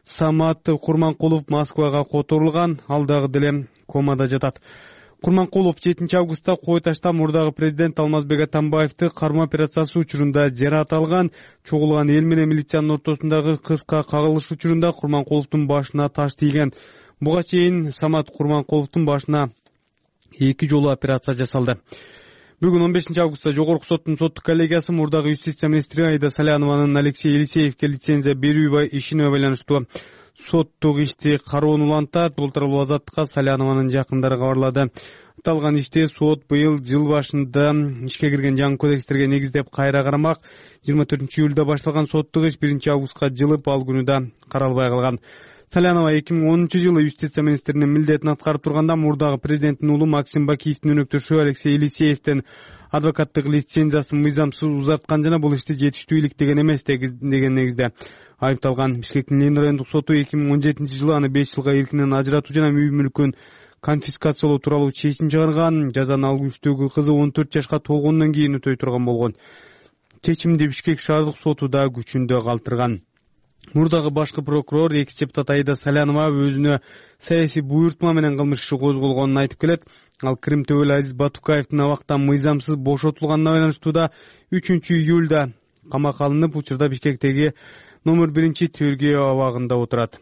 Speaker 7: Самат Курманкулов Москвага которулган, ал дагы деле комада жатат. Курманкулов жетинчи августта Кой Ташта мурдагы президент Алмазбек Атамбаевди кармоо операциясы учурунда жараат алган. Чогулган эл менен милициянын ортосундагы кыска кагылыш учурунда Курманкуловдун башына таш тийген. Буга чейин Самат Курманкуловдун башына эки жолу операция жасалды. Бүгүн он бешинчи августта Жогорку соттун соттук коллегиясы мурдагы юстиция министри Айда Салянованын Алексей Елисеевке лицензия берүү ишине байланыштуу соттук ишти кароону улантат. Бул тууралуу Азаттыкка Салянованын жакындары кабарлады. Аталган ишти сот быйыл жыл башында ишке кирген жаңы кодекстерге негиздеп кайра карамак. жыйырма төртүнчү июлда башталган соттук иш биринчи августка жылып, ал күнү да каралбай калган. Салянова эки миң онунчу жылы юстиция министринин милдетин аткарып турганда мурдагы президенттин уулу Максим Бакиевдин өнөктөшү Алексей Елисеевден адвокаттык лицензиясын мыйзамсыз узарткан жана бул ишти жетиштүү иликтеген эмес деген негизде айыпталган. Бишкектин Ленин райондук соту эки миң он жетинчи жылы аны беш жылга эркинен ажыратуу жана үй мүлкүн конфискациялоо тууралуу чечим чыгарган. Жазаны ал күчтөгү кызы он төрт жашка толгондон кийин өтөй турган болгон. Чечимди Бишкек шаардык соту да күчүндө калтырган. Мурдагы башкы прокурор экс депутат Айда Салянова өзүнө саясий буйртма менен кылмыш иши козголгонун айтып келет. Ал Крим төбөлү Азиз Батукаевдин абактан мыйзамсыз бошотулганына байланыштуу да үчүнчү июлда камакка алынып, учурда Бишкектеги номер биринчи тергөө абагында отурат.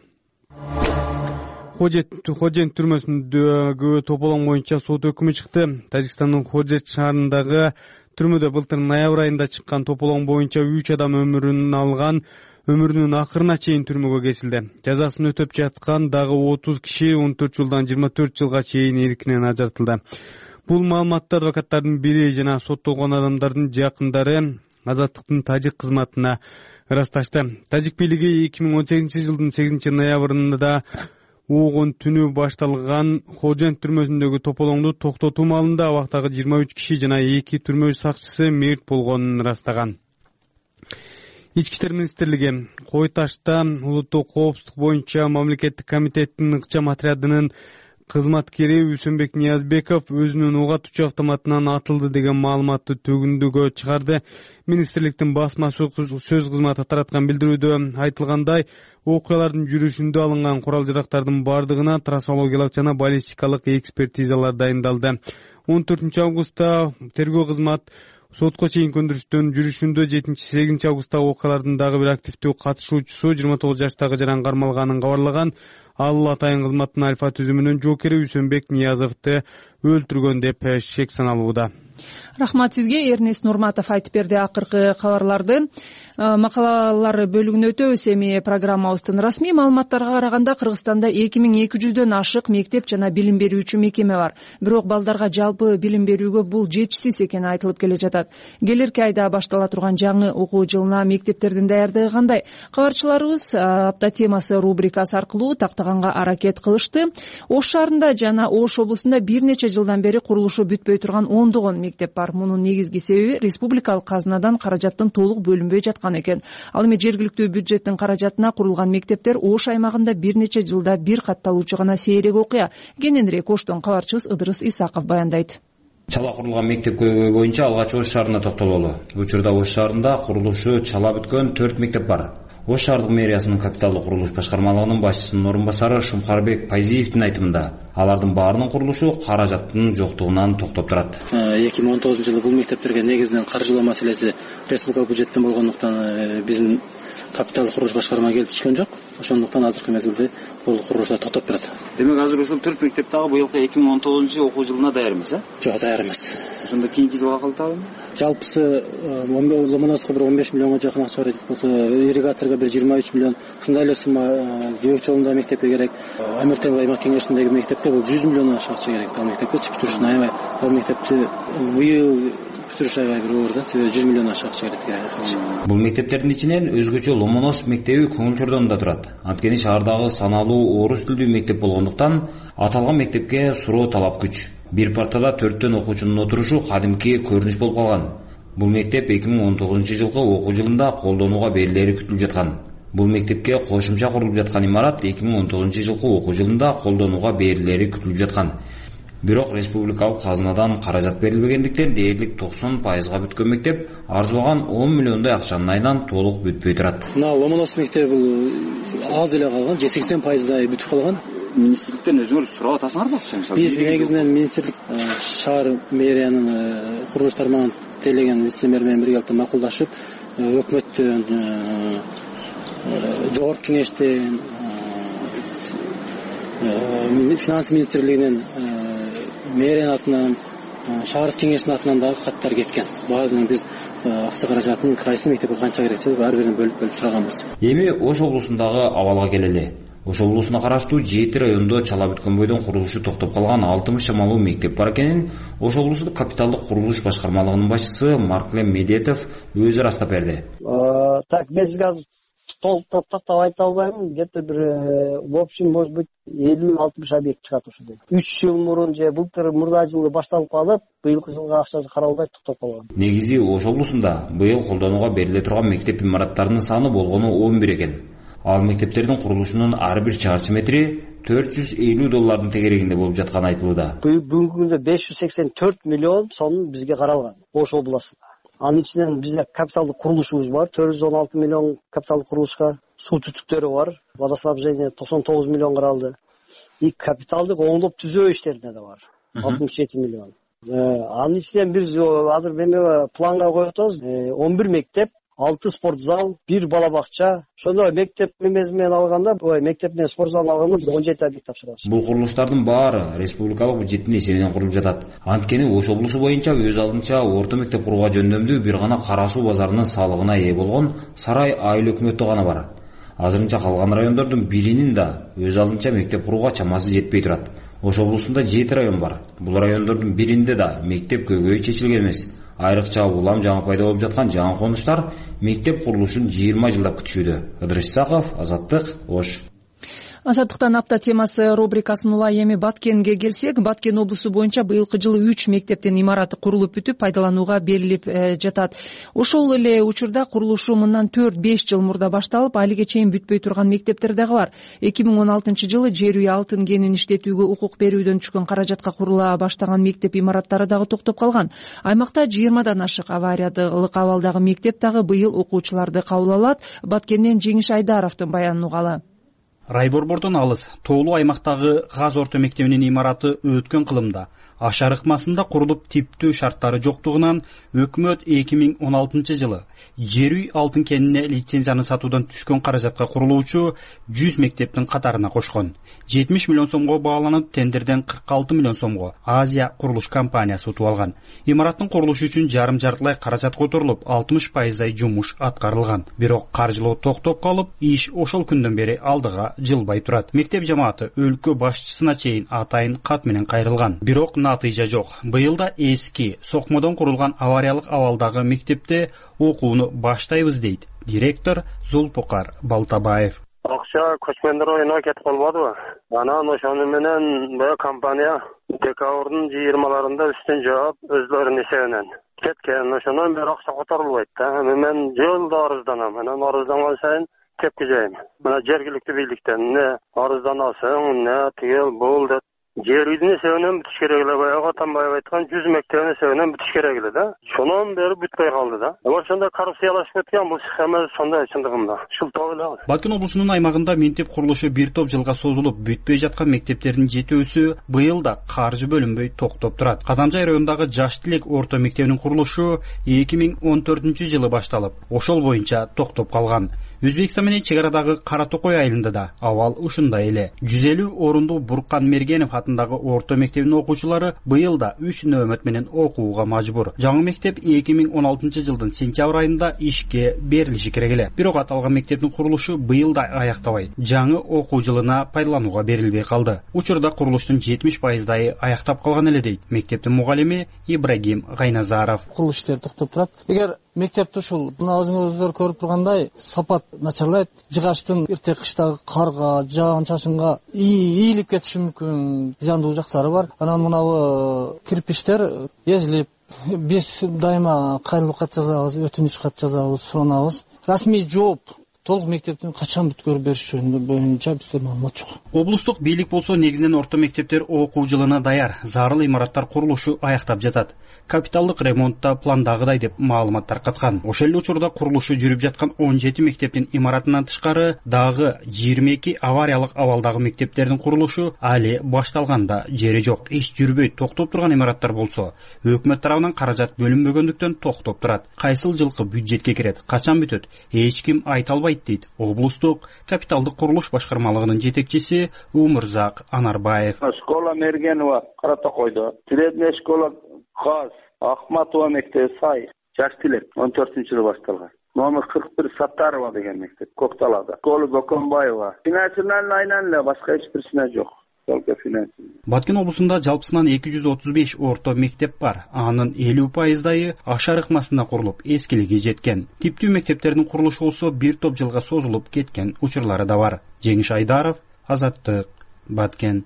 Speaker 7: Хожент түрмөсүндөгү тополоң боюнча сот өкүмү чыкты. Тажикстандын Хожент шаарындагы түрмөдө былтыр ноябрь айында чыккан тополоң боюнча үч адам өмүрүн алган, өмүрүнүн акырына чейин түрмөгө кесилди. Жазасын өтөп жаткан дагы отуз киши он төрт жылдан жыйырма төрт жылга чейин эркинен ажыртылды. Бул маалыматты адвокаттардын бири жана соттолгон адамдардын жакындары Азаттыктын тажик кызматына ырасташты. Тажик бийлиги эки миң он сегизинчи жылдын сегизинчи ноябрында оогун түнү башталган Хожент түрмөсүндөгү тополоңду токтотуу маалында абактагы жыйырма үч киши жана эки түрмө сакчысы мерт болгонун ырастаган. Ички иштер министрлиги Кой Ташта улуттук коопсуздук боюнча мамлекеттик комитеттин ыкчам отрядынын кызматкери Үсөнбек Ниязбеков өзүнүн ок атуучу автоматынан атылды деген маалыматты төгүндүгө чыгарды. Министрликтин басма сөз кызматы тараткан билдирүүдө айтылгандай, окуялардын жүрүшүндө алынган курал-жарактардын бардыгына трассологиялык жана баллистикалык экспертизалар дайындалды. он төртүнчү августта тергөө кызмат сотко чейинки өндүрүштүн жүрүшүндө жетинчи сегизинчи августтагы окуялардын дагы бир активдүү катышуучусу жыйырма тогуз жаштагы жаран кармалганын кабарлаган. Ал атайын кызматтын Альфа түзүмүнүн жоокери Үсөнбек Ниязовду өлтүргөн деп шек саналууда.
Speaker 2: Рахмат сизге. Эрнест Нурматов айтып берди акыркы кабарларды. Макалалар бөлүгүнө өтөбүз. Эми программабыздын расмий маалыматтарга караганда Кыргызстанда эки миң эки жүздөн ашык мектеп жана билим берүүчү мекеме бар. Бирок балдарга жалпы билим берүүгө бул жетишсиз экени айтылып келе жатат. Келерки айда баштала турган жаңы окуу жылына мектептердин даярдыгы кандай? Кабарчыларыбыз апта темасы рубрикасы аркылуу тактаганга аракет кылышты. Ош шаарында жана Ош облусунда бир нече жылдан бери курулушу бүтпөй турган ондогон мектеп бар. Мунун негизги себеби республикалык казынадан каражаттын толук бөлүнбөй жаткан экен. Ал эми жергиликтүү бюджеттин каражатына курулган мектептер Ош аймагында бир нече жылда бир катталуучу гана сейрек окуя. Кененирээк Оштон кабарчыбыз Ыдырыс Исаков баяндайт.
Speaker 4: Чала курулган мектеп көйгөй боюнча алгач Ош шаарына токтололу. Учурда Ош шаарында курулушу чала бүткөн төрт мектеп бар. Ош шаардык мэриясынын капиталдык курулуш башкармалыгынын башчысынын орун басары Шумкарбек Пайзиевдин айтымында, алардын баарынын курулушу каражаттын жоктугунан токтоп турат.
Speaker 22: эки миң он тогузунчу жылы бул мектептерге негизинен каржылоо маселеси республикалык бюджеттен болгондуктан биздин капиталдык курулуш башкармага келип түшкөн жок. Ошондуктан азыркы мезгилде бул курулуштар токтоп турат.
Speaker 4: Демек азыр ушул төрт мектеп дагы быйылкы эки миң он тогузунчу окуу жылына даяр эмес, э?
Speaker 22: Жок, даяр эмес.
Speaker 4: Ошондо кийинки жылга калтабы?
Speaker 22: Жалпысы Ломоносовго бир он беш миллионго жакын акча бар болсо, ирригаторго бир жыйырма үч миллион, ушундай эле сумма Жөөк жолундагы мектепке керек. Амиртен аймак кеңешиндеги мектепке бул жүз миллион акча керек. Ал мектепке бүтүрүшүн аябай, ал мектепти быйыл бүтүрүш аябай бир оор да, жүз миллион акча керек.
Speaker 4: Бул мектептердин ичинен өзгөчө Ломоносов мектеби көңүл чордонунда турат. Анткени шаардагы саналуу орус тилдүү мектеп болгондуктан аталган мектепке суроо талап күч. Бир партада төрттөн окуучунун отурушу кадимки көрүнүш болуп калган. Бул мектеп эки миң он тогузунчу жылкы окуу жылында колдонууга берилери күтүлүп жаткан. Бул мектепке кошумча курулуп жаткан имарат эки миң он тогузунчу жылкы окуу жылында колдонууга берилери күтүлүп жаткан. Бирок республикалык казынадан каражат берилбегендиктен дээрлик токсон пайызга бүткөн мектеп арзуган он миллиондой акчанын айынан толук бүтпөй турат.
Speaker 22: Мына Ломоносов мектеби бул аз эле калган, сексен пайыздай бүтүп калган.
Speaker 4: Министрликтен өзүңөр сурап атасыңарбы акча?
Speaker 22: Биз негизинен министрлик шаар мэриянын курулуш тармагын тейлеген вице-мэр менен бирге макулдашып, өкмөттөн, жогорку кеңештен, финанс министрлигинен, мэриянын атынан, шаар кеңешинин атынан дагы каттар кеткен. Баардыгын биз акча каражатын кайсы мектепке канча керек деп ар бирин бөлүп бөлүп тураганбыз.
Speaker 4: Эми Ош облусундагы абалга келели. Ош облусуна караштуу жети райондо чала бүткөн бойдон курулушу токтоп калган алтымыш чамалуу мектеп бар экенин Ош облусундук капиталдык курулуш башкармалыгынын башчысы Марклем Медетов өзү ырастап берди.
Speaker 11: Так, мен сизге азыр толук токтоп айта албайм. Где-то бир в общем, может быть, элүү алтымыш объект чыгат ошондой. үч жыл мурун же былтыр мурда жылы башталып калып, быйылкы жылга акча каралбай токтоп калган.
Speaker 4: Негизи Ош облусунда быйыл колдонууга бериле турган мектеп имараттарынын саны болгону он бир экен. Ал мектептердин курулушунун ар бир чарчы метри төрт жүз элүү доллардын тегерегинде болуп жатканы айтылууда.
Speaker 11: Бүгүнкү күндө беш жүз сексен төрт миллион сом бизге каралган Ош областында. Анын ичинен бизде капиталдык курулушубуз бар, төрт жүз он алты миллион капиталдык курулушка, суу түтүктөрү бар, водоснабжение токсон тогуз миллион каралды. И капиталдык оңдоп түзөө иштерине да бар, алтымыш жети миллион. Анын ичинен биз азыр эме планга коюп атабыз, он бир мектеп, алты спорт зал, бир бала бакча. Ошондо мектеп менен алганда, ой, мектеп менен спорт залын алганда он жети объект тапшырабыз.
Speaker 4: Бул курулуштардын баары республикалык бюджеттин эсебинен курулуп жатат. Анткени Ош облусу боюнча өз алдынча орто мектеп курууга жөндөмдүү бир гана Кара суу базарынын салыгына ээ болгон Сарай айыл өкмөтү гана бар. Азырынча калган райондордун биринин да өз алдынча мектеп курууга чамасы жетпей турат. Ош облусунда жети район бар. Бул райондордун биринде да мектеп көйгөйү чечилген эмес. Айрыкча улам жаңы пайда болуп жаткан жаңы конуштар мектеп курулушун жыйырма жылдап күтүшүүдө. Ыдырыс Исаков, Азаттык, Ош.
Speaker 2: Азаттыктан апта темасы рубрикасын улай. Эми Баткенге келсек, Баткен облусу боюнча быйылкы жылы үч мектептин имараты курулуп бүтүп, пайдаланууга берилип жатат. Ошол эле учурда курулушу мындан төрт беш жыл мурда башталып, алиге чейин бүтпөй турган мектептер дагы бар. эки миң он алтынчы жылы жер үй алтын кенин иштетүүгө укук берүүдөн түшкөн каражатка курула баштаган мектеп имараттары дагы токтоп калган. Аймакта жыйырмадан ашык авариялык абалдагы мектеп дагы быйыл окуучуларды кабыл алат. Баткенден Жеңиш Айдаровдун баянын угалы.
Speaker 23: Райборбордон алыс, тоолуу аймактагы Газ орто мектебинин имараты өткөн кылымда
Speaker 8: ашар ыкмасында курулуп типтөө шарттары жоктугунан өкмөт эки миң он алтынчы жылы жер үй алтын кенине лицензияны сатуудан түшкөн каражатка курулуучу жүз мектептин катарына кошкон. жетимиш миллион сомго бааланып, тендерден кырк алты миллион сомго Азия курулуш компаниясы утуп алган. Имараттын курулушу үчүн жарым жартылай каражат которулуп, алтымыш пайыздай жумуш аткарылган. Бирок каржылоо токтоп калып, иш ошол күндөн бери алдыга жылбай турат. Мектеп жамааты өлкө башчысына чейин атайын кат менен кайрылган. Бирок натыйжа жок. Быйыл да эски сокмодон курулган авариялык абалдагы мектепте окууну баштайбыз дейт директор Зулпукар Балтабаев.
Speaker 10: Акча көчмөндөр оюна кетип калбадыбы? Анан ошону менен бул компания декабрдын жыйырмаларында үстүн жаап өзлөрүнүн эсебинен кеткен. Ошондон бери акча которулбайт да. Мен жолдо арызданам. Анан арызданган сайын тепки жайм. Мына жергиликтүү бийликтен не арызданасың, не тигил бул деп жер үйдүн эсебинен бүтүш керек эле. Баягы Атамбаев айткан жүз мектептин эсебинен бүтүш керек эле да. Шонон бери бүтпөй калды да. Ошондо коррупциялашып кеткен бул схема сондай чындыгында. Ушул тойлоо.
Speaker 8: Баткен облусунун аймагында мектеп курулушу бир топ жылга созулуп, бүтпөй жаткан мектептердин жетөөсү быйыл да каржы бөлүнбөй токтоп турат. Кадамжай районундагы Жаш Тилек орто мектебинин курулушу эки миң он төртүнчү жылы башталып, ошол боюнча токтоп калган. Өзбекстан менен чек арадагы Кара Токой айылында да абал ушундай эле. жүз элүү орундуу Буркан Мергенов атындагы орто мектебинин окуучулары быйыл да үч нөөмөт менен окууга мажбур. Жаңы мектеп эки миң он алтынчы жылдын сентябрь айында ишке берилиши керек эле. Бирок аталган мектептин курулушу быйыл да аяктабай, жаңы окуу жылына пайдаланууга берилбей калды. Учурда курулуштун жетимиш пайыздайы аяктап калган эле дейт мектептин мугалими Ибрагим Гайназаров.
Speaker 23: Курулуш иштери токтоп турат. Эгер мектепти ушул мына өзүңүздөр көрүп тургандай сапат начарлайт, жыгачтын эрте кыштагы карга, жаан чачынга ийилип кетиши мүмкүн, зыяндуу жактары бар. Анан мынабу кирпичтер эзилип, биз дайыма кайрылуу кат жазабыз, өтүнүч кат жазабыз, суранабыз. Расмий жооп толук мектептин качан бүткөрүп бериши боюнча бизде маалымат жок.
Speaker 8: Облустук бийлик болсо негизинен орто мектептер окуу жылына даяр, зарыл имараттар курулушу аяктап жатат. Капиталдык ремонтта пландагыдай деп маалымат таркаткан. Ошол эле учурда курулушу жүрүп жаткан он жети мектептин имаратынан тышкары дагы жыйырма эки авариялык абалдагы мектептердин курулушу али башталганда жери жок. Иш жүрбөй токтоп турган имараттар болсо, өкмөт тарабынан каражат бөлүнбөгөндүктөн токтоп турат. Кайсыл жылкы бюджетке кирет, качан бүтөт, эч ким айта албайт дейт облустук капиталдык курулуш башкармалыгынын жетекчиси Умурзак Анарбаев.
Speaker 10: Школа Мергенова Кара Токойдо, средняя школа Газ Ахматова мектеби Сай, Жаш Тилек он төртүнчү жылы башталган. Номер кырк бир Саттарова деген мектеп Кокталада. Школа Бокомбаева. Финансылардан айнан эле башка эч бирсине жок.
Speaker 8: Баткен облусунда жалпысынан эки жүз отуз беш орто мектеп бар. Анын элүү пайыздайы ашар ыкмасында курулуп, эскилиги жеткен. Типтүү мектептердин курулушу болсо бир топ жылга созулуп кеткен учурлары да бар. Жеңиш Айдаров, Азаттык, Баткен.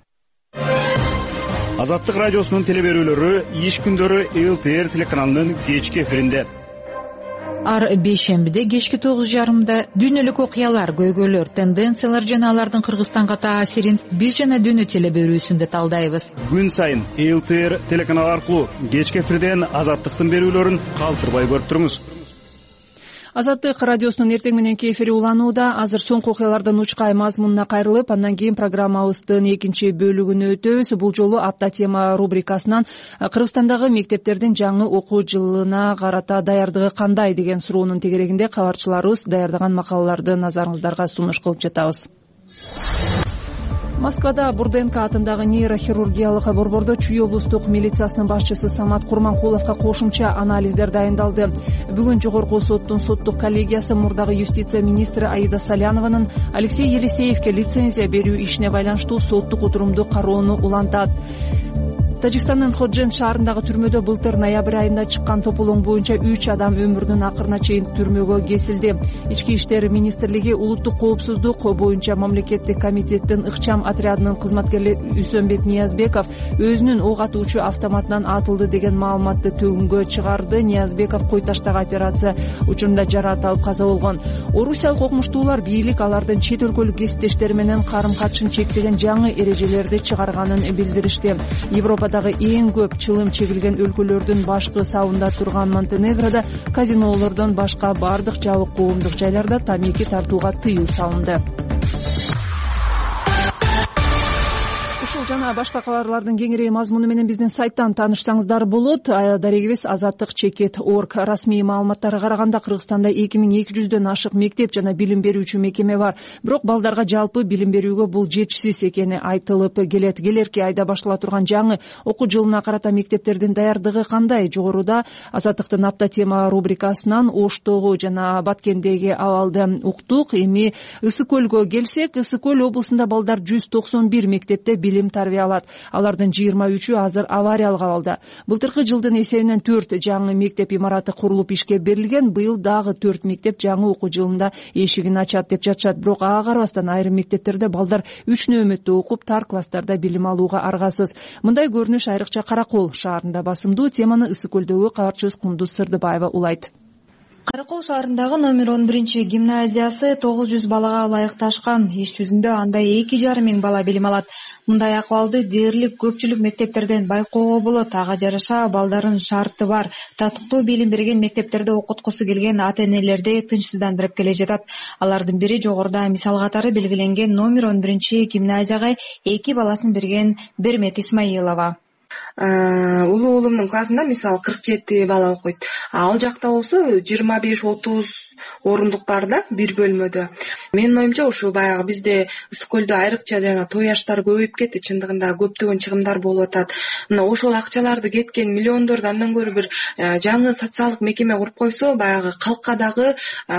Speaker 19: Азаттык радиосунун телеберүүлөрү иш күндөрү эл ти эр телеканалынын кечки эфиринде.
Speaker 24: Ар бейшембиде кечки тогуз жарымда дүйнөлүк окуялар, көйгөйлөр, тенденциялар жана алардын Кыргызстанга таасирин биз жана дүйнө телеберүүсүндө талдайбыз.
Speaker 19: Күн сайын эл ти эр телеканалы аркылуу кечки эфирден Азаттыктын берүүлөрүн калтырбай көрүп туруңуз.
Speaker 2: Азаттык радиосунун эртең мененки эфири уланууда. Азыр соңку окуялардан учкай мазмунуна кайрылып, андан кийин программабыздын экинчи бөлүгүнө өтөбүз. Бул жолу апта тема рубрикасынан Кыргызстандагы мектептердин жаңы окуу жылына карата даярдыгы кандай деген суроонун тегерегинде кабарчыларыбыз даярдаган макалаларды назарыңыздарга сунуш кылып жатабыз. Москвада Бурденко атындагы нейрохирургиялык борбордо Чүй облустук милициясынын башчысы Самат Курманкуловго кошумча анализдер дайындалды. Бүгүн жогорку соттун соттук коллегиясы мурдагы юстиция министри Аида Салянованын Алексей Елисеевке лицензия берүү ишине байланыштуу соттук отурумду кароону улантат. Тажикстандын Ходжент шаарындагы түрмөдө былтыр ноябрь айында чыккан тополоң боюнча үч адам өмүрүнүн акырына чейин түрмөгө кесилди. Ички иштер министрлиги улуттук коопсуздук боюнча мамлекеттик комитеттин ыкчам отрядынын кызматкери Үсөнбек Ниязбеков өзүнүн ок атуучу автоматынан атылды деген маалыматты төгүнгө чыгарды. Ниязбеков кой таштагы операция учурунда жараат алып каза болгон. Орусиялык окумуштуулар бийлик алардын чет өлкөлүк кесиптештери менен карым-катышын чектеген жаңы эрежелерди чыгарганын билдиришти. Европа эң көп чылым чегилген өлкөлөрдүн башкы сабында турган Монтенегрода казинолордон башка бардык жабык коомдук жайларда тамеки тартууга тыюу салынды. ушул жана башка кабарлардын кеңири мазмуну менен биздин сайттан таанышсаңыздар болот. Дарегибиз азаттык чекит орг. Расмий маалыматтарга караганда Кыргызстанда эки миң эки жүздөн ашык мектеп жана билим берүүчү мекеме бар. Бирок балдарга жалпы билим берүүгө бул жетишсиз экени айтылып келет. Келерки айда баштала турган жаңы окуу жылына карата мектептердин даярдыгы кандай? Жогоруда азаттыктын апта тема рубрикасынан Оштогу жана Баткендеги абалды уктук. Эми Ысык көлгө келсек, Ысык көл облусунда балдар жүз токсон бир мектепте билим тарбия алат. Алардын жыйырма үчү азыр авариялык абалда. Былтыркы жылдын эсебинен төрт жаңы мектеп имараты курулуп ишке берилген. Быйыл дагы төрт мектеп жаңы окуу жылында эшигин ачат деп жатышат. Бирок ага карабастан айрым мектептерде балдар үч нөөмөттө окуп, тар класстарда билим алууга аргасыз. Мындай көрүнүш айрыкча Каракол шаарында басымдуу. Теманы Ысык көлдөгү кабарчыбыз Кундуз Сырдыбаева улайт.
Speaker 3: Каракол шаарындагы номер он биринчи гимназиясы тогуз жүз балага ылайыкташкан. Иш жүзүндө анда эки жарым миң бала билим алат. Мындай акыбалды дээрлик көпчүлүк мектептерден байкоого болот. Ага жараша балдарын шарты бар, татыктуу билим берген мектептерде окуткусу келген ата-энелерди тынчсыздандырып келе жатат. Алардын бири жогоруда мисал катары белгиленген номер он биринчи гимназияга эки баласын берген Бермет Исмаилова.
Speaker 20: Улуу уулумдун классында мисалы кырк жети бала окуйт. Ал жакта болсо жыйырма беш отуз орундуктарда бир бөлмөдө. Менин оюмча ушу баягы бизде Ысык көлдө айрыкча жана той аштар көбөйүп кетти. Чындыгында көптөгөн чыгымдар болуп атат. Мына ошол акчаларды кеткен миллиондорду андан көрө бир жаңы социалдык мекеме куруп койсо, баягы калкка дагы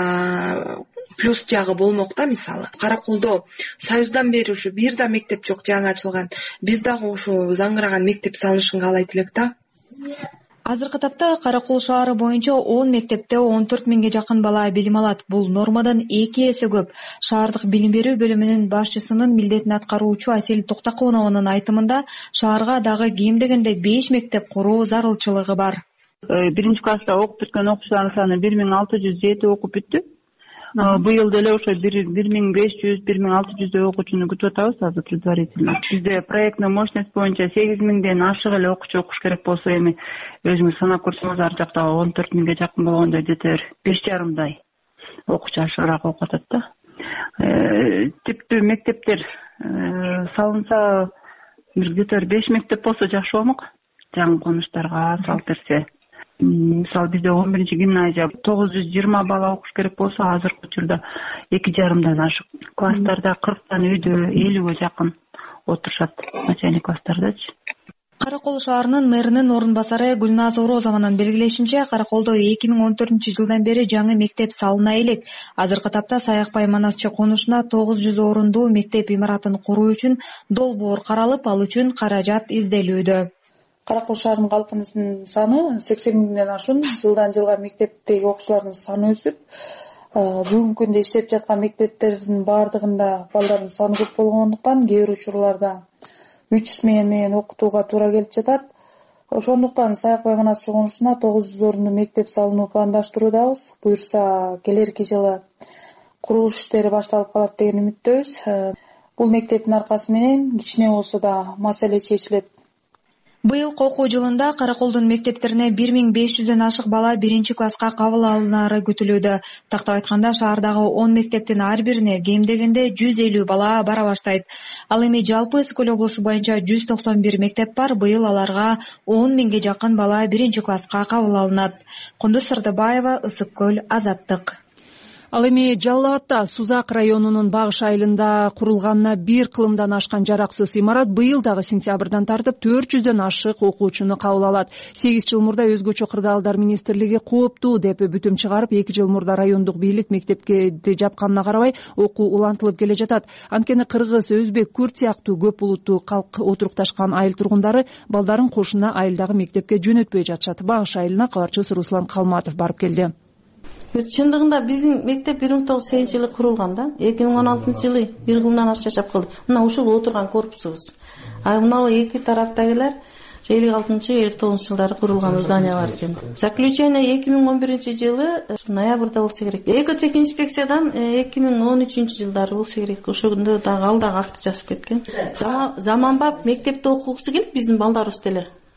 Speaker 20: плюс жагы болмок да. Мисалы Караколдо Союздан бери ушу бир да мектеп жок, жаңы ачылган. Биз дагы ушу заңгыраган мектеп салынышын каалайт элек да.
Speaker 3: Азыркы тапта Каракол шаары боюнча он мектепте он төрт миңге жакын бала билим алат. Бул нормадан эки эсе көп. Шаардык билим берүү бөлүмүнүн башчысынын милдетин аткаруучу Асель Токтоконованын айтымында шаарга дагы кем дегенде беш мектеп куруу зарылчылыгы бар.
Speaker 9: Биринчи класста окуп бүткөн окуучулардын саны бир миң алты жүз жети окуп бүттү. Быйыл деле ошо бир миң беш жүз бир миң алты жүздөй окуучуну күтүп атабыз азыр предварительно. Бизде проектный мощность боюнча сегиз миңден ашык эле окуучу окуш керек болсо, эми өзүңүз санап көрсөңүз ар жакта он төрт миңге жакын болгондой где-то беш жарымдай окуучу ашыгыраак окуп атат да. Типтүү мектептер салынса, где-то беш мектеп болсо жакшы болмок. Жаңы конуштарга салт берсе. Мисалы бизде он биринчи гимназия тогуз жүз жыйырма бала окуш керек болсо, азыркы учурда эки жарымдан ашык. Класстарда кырктан үйдө элүүгө жакын отурушат, начальный класстардачы.
Speaker 3: Каракол шаарынын мэринин орун басары Гүлназ Орозованын белгилешинче, Караколдо эки миң он төртүнчү жылдан бери жаңы мектеп салына элек. Азыркы тапта Саякбай Манасчы конушуна тогуз жүз орундуу мектеп имаратын куруу үчүн долбоор каралып, ал үчүн каражат изделүүдө.
Speaker 2: Каракол шаарынын калкынын саны сексен миңден ашуун. Жылдан жылга мектептеги окуучулардын саны өсүп, бүгүнкү күндө иштеп жаткан мектептердин баардыгында балдардын саны көп болгондуктан кээ бир учурларда үч смена менен окутууга туура келип жатат. Ошондуктан Саякбай Манас чогулушуна тогуз жүз орунду мектеп салууну пландаштыруудабыз. Буюрса келерки жылы курулуш иштери башталып калат деген үмүттөбүз. Бул мектептин аркасы менен кичине болсо да маселе чечилет.
Speaker 3: Быйыл окуу жылында Караколдун мектептерине бир миң беш жүздөн ашык бала биринчи класска кабыл алынары күтүлүүдө. Тактап айтканда, шаардагы он мектептин ар бирине кем дегенде жүз элүү бала бара баштайт. Ал эми жалпы Ысык көл облусу боюнча жүз токсон бир мектеп бар. Быйыл аларга он миңге жакын бала биринчи класска кабыл алынат. Кундуз Сырдыбаева, Ысык көл, Азаттык.
Speaker 2: Ал эми Жалал Абадта Сузак районунун Багыш айылында курулганына бир кылымдан ашкан жараксыз имарат быйыл дагы сентябрдан тартып төрт жүздөн ашык окуучуну кабыл алат. сегиз жыл мурда өзгөчө кырдаалдар министрлиги кооптуу деп бүтүм чыгарып, эки жыл мурда райондук бийлик мектепти жапканына карабай окуу улантылып келе жатат. Анткени кыргыз, өзбек, күрд сыяктуу көп улуттуу калк отурукташкан айыл тургундары балдарын кошуна айылдагы мектепке жөнөтпөй жатышат. Багыш айылына кабарчыбыз Руслан Калматов барып келди.
Speaker 13: Чындыгында биздин мектеп бир миң тогуз жүз сегизинчи жылы курулган да. эки миң он алтынчы жылы бир жылдан ашык жашап калды. Мына ушул отырган корпусубуз. А мына эки тараптагылар элүү алтынчы элүү тогузунчу жылдары курулган здание бар экен. Заключение эки миң он биринчи жылы ноябрда болсо керек. Экотех инспекциядан эки миң он үчүнчү жылдары болсо керек. Ошондо дагы ал дагы акт жазып кеткен. Заманбап мектепте окугусу келип биздин балдарыбыз деле.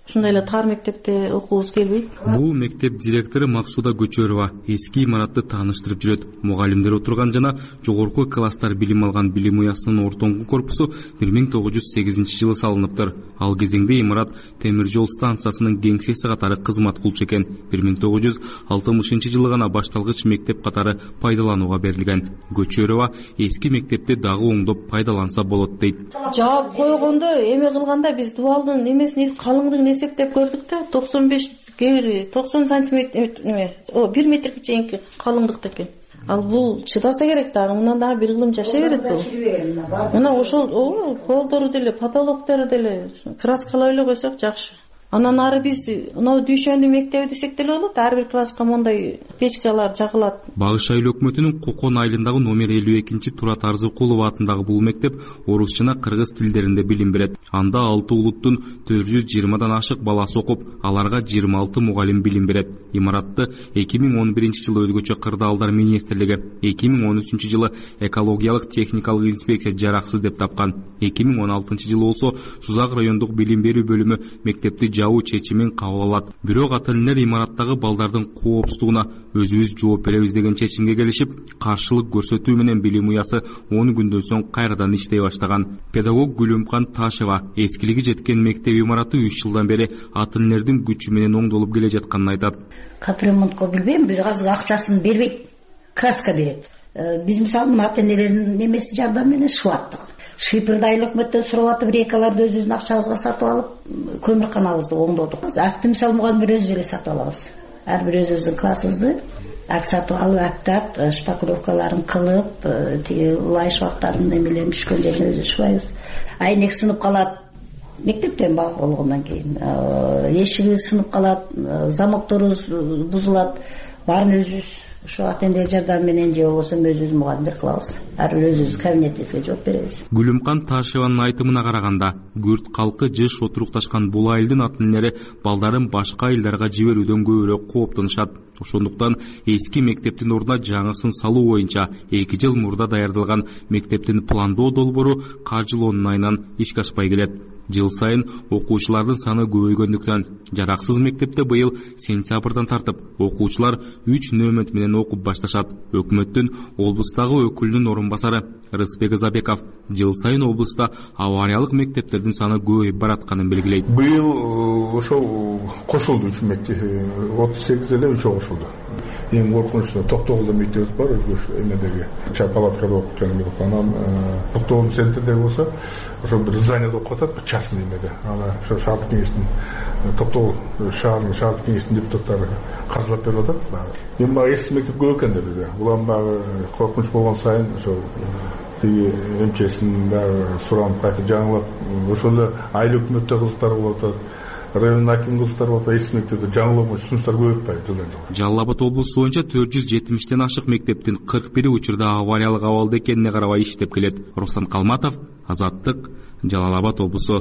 Speaker 13: ушундай эле тар мектепте окугубуз келбейт.
Speaker 12: Бул мектеп директору Максуда Көчөрова эски имаратты тааныштырып жүрөт. Мугалимдер отурган жана жогорку класстар билим алган билим уясынын ортоңку корпусу бир миң тогуз жүз сегизинчи жылы салыныптыр. Ал кезеңде имарат темир жол станциясынын кеңсеси катары кызмат кылчу экен. бир миң тогуз жүз алтымышынчы жылы гана башталгыч мектеп катары пайдаланууга берилген. Көчөрова эски мектепти дагы оңдоп пайдаланса болот дейт.
Speaker 13: Жаап койгондо эме кылганда биз дубалдын эмесин калыңдыгын эсептеп көрдүк да токсон беш кээ бир токсон сантиметр эме бир метрге чейинки калыңдыкта экен. Ал бул чыдаса керек дагы, мындан дагы бир кылым жашай берет бул. Мына ошол полдору деле, потолоктору деле краскалап эле койсок жакшы. Анан ары биз мына дүйшөндү мектеби десек деле болот, ар бир класска мондай печкалар жагылат.
Speaker 12: Багыш айыл өкмөтүнүн Кокон айылындагы номер элүү экинчи Турат Арзыкулов атындагы бул мектеп орус жана кыргыз тилдеринде билим берет. Анда алты улуттун төрт жүз жыйырмадан ашык баласы окуп, аларга жыйырма алты мугалим билим берет. Имаратты эки миң он биринчи жылы өзгөчө кырдаалдар министрлиги, эки миң он үчүнчү жылы экологиялык техникалык инспекция жараксыз деп тапкан. эки миң он алтынчы жылы болсо Сузак райондук билим берүү бөлүмү мектепти жабуу чечимин кабыл алат. Бирок ата энелер имараттагы балдардын коопсуздугуна өзүбүз жооп беребиз деген чечимге келишип, каршылык көрсөтүү менен билим уясы он күндөн соң кайрадан иштей баштаган. Педагог Гүлүмкан Ташева эскилиги жеткен мектеп имараты үч жылдан бери ата энелердин күчү менен оңдолуп келе жатканын айтат.
Speaker 21: Капремонтко билбейм, биз азыр акчасын бербейт, краска берет. Биз мисалы ата энелердин немеси жардам менен шыбаттык. Шипирде айыл өкмөттөн сурап атып, рейкаларды өзүбүздүн акчабызга сатып алып, көмүрканабызды оңдодук. Акты мисалы мугалимдер өзүбүз эле сатып алабыз. Ар бир өзүбүздүн классыбызды ак сатып алып, актап, шпаклевкаларын кылып, тиги лай шыбактардын эмелерин түшкөн жерин өзүбүз шыбайбыз. Айнек сынып калат. Мектептен бак болгондон кийин эшиги сынып калат, замокторубуз бузулат. Баарын өзүбүз ошо ата энелер жардам менен же болбосо өзүбүз мугалимдер кылабыз. Ар бир өзүбүз кабинетибизге жооп беребиз.
Speaker 12: Гүлүмкан Ташеванын айтымына караганда, күрт калкы жыш отурукташкан бул айылдын ата энелери балдарын башка айылдарга жиберүүдөн көбүрөөк кооптонушат. Ошондуктан эски мектептин ордуна жаңысын салуу боюнча эки жыл мурда даярдалган мектептин пландоо долбоору каржылоонун айынан ишке ашпай келет. Жыл сайын окуучулардын саны көбөйгөндүктөн жараксыз мектепте быйыл сентябрдан тартып окуучулар үч нөмөт менен окуп башташат. Өкмөттүн облустагы өкүлүнүн орун басары Рыспек Азабеков жыл сайын облуста авариялык мектептердин саны көбөйүп баратканын белгилейт.
Speaker 15: Быйыл ошол кошулду үч мектеп, отуз сегиз эле үчөө кошулду. Эң коркунучтуу Токтогулда мектебибиз бар, өзгөчө эмедеги Чапалаткада окуп жүргөн. Анан Токтогул центрде болсо ошо бир зданияда окуп атат, частный эмеде. Ана ошо шаардык кеңештин Токтогул шаарынын шаардык кеңештин депутаттары каржылап берип атат. Эми баягы эски мектеп көп экен да бизде. Булар баягы коркунуч болгон сайын ошо тиги эмчесин дагы суранып кайта жаңылап, ошол эле айыл өкмөттө кызыктар болуп атат. Район аким кызыктар болуп атат, эски мектепте жаңылоо сунуштар көп атпайбы жылдан жылга.
Speaker 12: Жалал Абад облусу боюнча төрт жүз жетимиштен ашык мектептин кырк бири учурда авариялык абалда экенине карабай иштеп келет. Руслан Калматов, Азаттык, Жалал Абад облусу.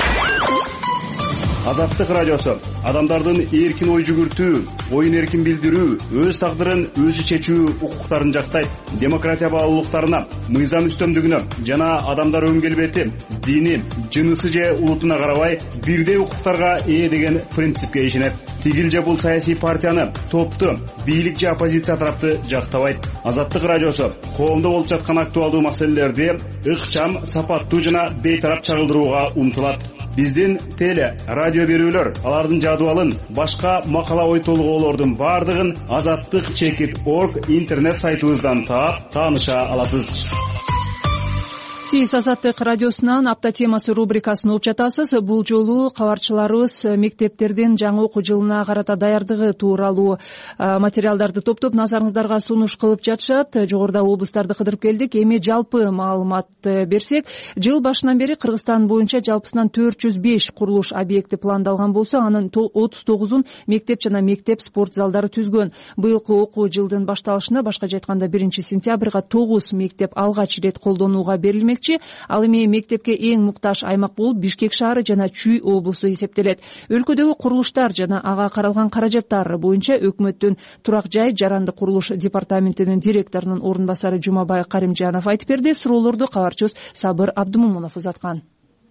Speaker 19: Азаттык радиосу адамдардын эркин ой жүгүртүү, оюн эркин билдирүү, өз тагдырын өзү чечүү укуктарын жактайт. Демократия баалуулуктарына, мыйзам үстөмдүгүнө жана адамдар өң келбети, дини, жынысы же улутуна карабай бирдей укуктарга ээ деген принципке ишенет. Тигил же бул саясий партияны, топту, бийлик же оппозиция тарапты жактабайт. Азаттык радиосу коомдо болуп жаткан актуалдуу маселелерди ыкчам, сапаттуу жана бейтарап чагылдырууга умтулат. Биздин теле, радио берүүлөр, алардын жадыбалын, башка макала ой толгоолордун бардыгын азаттык чекит точка орг интернет сайтыбыздан таап, тааныша аласыз.
Speaker 2: Сиз Азаттык радиосунан апта темасы рубрикасын угуп жатасыз. Бул жолу кабарчыларыбыз мектептердин жаңы окуу жылына карата даярдыгы тууралуу материалдарды топтоп назарыңыздарга сунуш кылып жатышат. Жогоруда облустарды кыдырып келдик. Эми жалпы маалымат берсек, жыл башынан бери Кыргызстан боюнча жалпысынан төрт жүз беш курулуш объекти пландалган болсо, анын отуз тогузун мектеп жана мектеп спорт залдары түзгөн. Быйылкы окуу жылдын башталышына, башкача айтканда биринчи сентябрга тогуз мектеп алгач ирет колдонууга берилмек. Ал эми мектепке эң муктаж аймак болуп Бишкек шаары жана Чүй облусу эсептелет. Өлкөдөгү курулуштар жана ага каралган каражаттар боюнча өкмөттүн турак жай жарандык курулуш департаментинин директорунун орун басары Жумабай Каримжанов айтып берди. Суроолорду кабарчыбыз Сабыр Абдымомунов узаткан.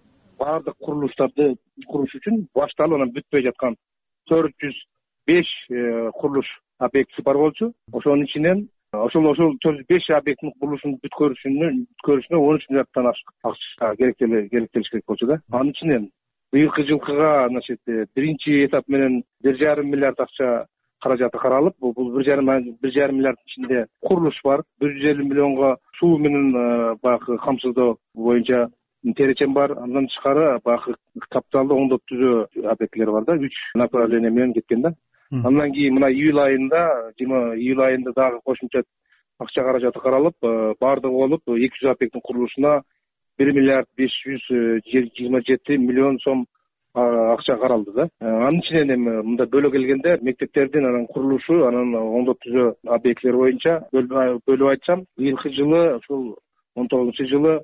Speaker 6: баардык курулуштарды куруш үчүн башталып анан бүтпөй жаткан төрт жүз беш курулуш объектиси бар болчу. Ошонун ичинен ошол ошол төрт жүз беш объекттин курулушун бүткөрүшүнө бүткөрүшүнө он үч миллиарддан ашык акча керектелиш керек болчу да. Анын ичинен быйылкы жылкыга значит биринчи этап менен бир жарым миллиард акча каражаты каралып, бул бир жарым бир жарым миллиарддын ичинде курулуш бар, бир жүз элүү миллионго суу менен баягы камсыздоо боюнча теречем бар. Андан тышкары баягы капиталды оңдоп түзөө объектилер бар да, үч направление менен кеткен да. Андан кийин мына июль айында, жыйырма июль айында дагы кошумча акча каражаты каралып, баардыгы болуп эки жүз объекттин курулушуна бир миллиард беш жүз жыйырма жети миллион сом акча каралды да. Анын ичинен эми мында бөлө келгенде мектептердин анан курулушу, анан оңдоп түзөө объектилер боюнча бөлүп айтсам, быйылкы жылы ушул он тогузунчу жылы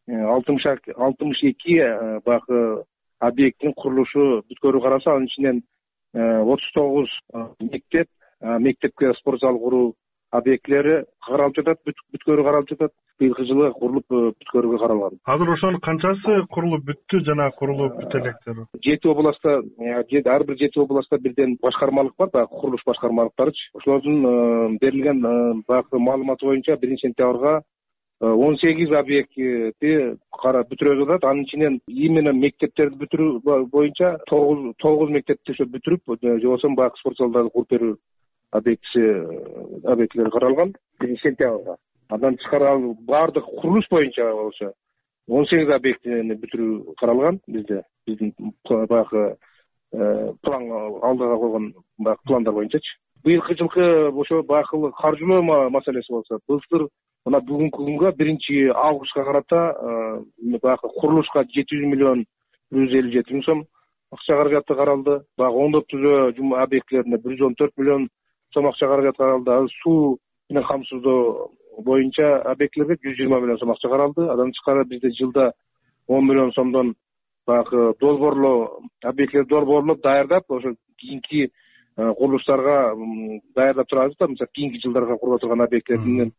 Speaker 6: алтымыш эки баягы объекттин курулушу бүткөрүү каралса, анын ичинен отуз тогуз мектеп, мектепке спорт зал куруу объектилери каралып жатат, бүткөрүү каралып жатат. Быйылкы жылы курулуп бүткөрүүгө каралган.
Speaker 16: Азыр ошонун канчасы курулуп бүттү жана курулуп бүтө электер?
Speaker 6: Жети областта, ар бир жети областта бирден башкармалык бар, баягы курулуш башкармалыктарычы. Ошолордун берилген баягы маалыматы боюнча биринчи сентябрга он сегиз объектти бүтүрүп жатат. Анын ичинен именно мектептерди бүтүрүү боюнча тогуз мектепти ошо бүтүрүп, же болбосо баягы спорт залдарды куруп берүү объектиси объектилери каралган биринчи сентябрга. Андан тышкары баардык курулуш боюнча болсо он сегиз объектини бүтүрүү каралган бизде. Биздин баягы план алдыга койгон баягы пландар боюнчачы. Быйылкы жылкы ошо баягы каржылоо маселеси болсо, былтыр мына бүгүнкү күнгө биринчи августка карата баягы курулушка жети жүз миллион бир жүз элүү жети миң сом акча каражаты каралды. Баягы оңдоп түзөө объектилерине бир жүз он төрт миллион сом акча каражаты каралды. Суу менен камсыздоо боюнча объектилерге жүз жыйырма миллион сом акча каралды. Андан тышкары бизде жылда он миллион сомдон баягы долбоорлоо объектилерди долбоорлоп даярдап, ошо кийинки курулуштарга даярдап турабыз да. Мисалы кийинки жылдарга курула турган объектилердин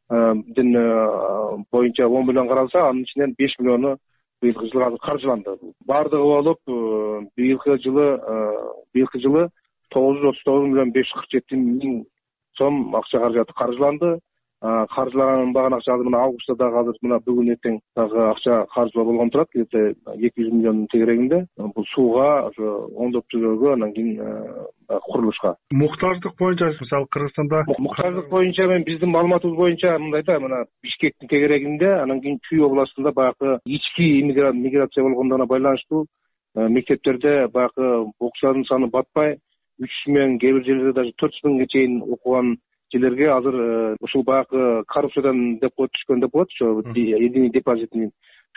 Speaker 6: боюнча он миллион каралса, анын ичинен беш миллиону быйылкы жылга азыр каржыланды. Баардыгы болуп быйылкы жылы быйылкы жылы тогуз жүз отуз тогуз миллион беш жүз кырк жети миң сом акча каражаты каржыланды. Каржыланган акча азыр мына августта дагы азыр мына бүгүн эртең дагы акча каржылоо болгон турат, где-то эки жүз миллиондун тегерегинде. Бул сууга, ошо оңдоп түзөөгө, анан кийин курулушка.
Speaker 16: Муктаждык боюнча, мисалы Кыргызстанда
Speaker 6: муктаждык боюнча мен биздин маалыматыбыз боюнча мындай да, мына Бишкектин тегерегинде, анан кийин Чүй областында баягы ички миграция болгондугуна байланыштуу мектептерде баягы окуучулардын саны батпай, үч жүз миң, кээ бир жерлерде даже төрт жүз миңге чейин окуган жерлерге азыр ушул баягы коррупциядан деп коет түшкөн деп коет, ошо единый депозитный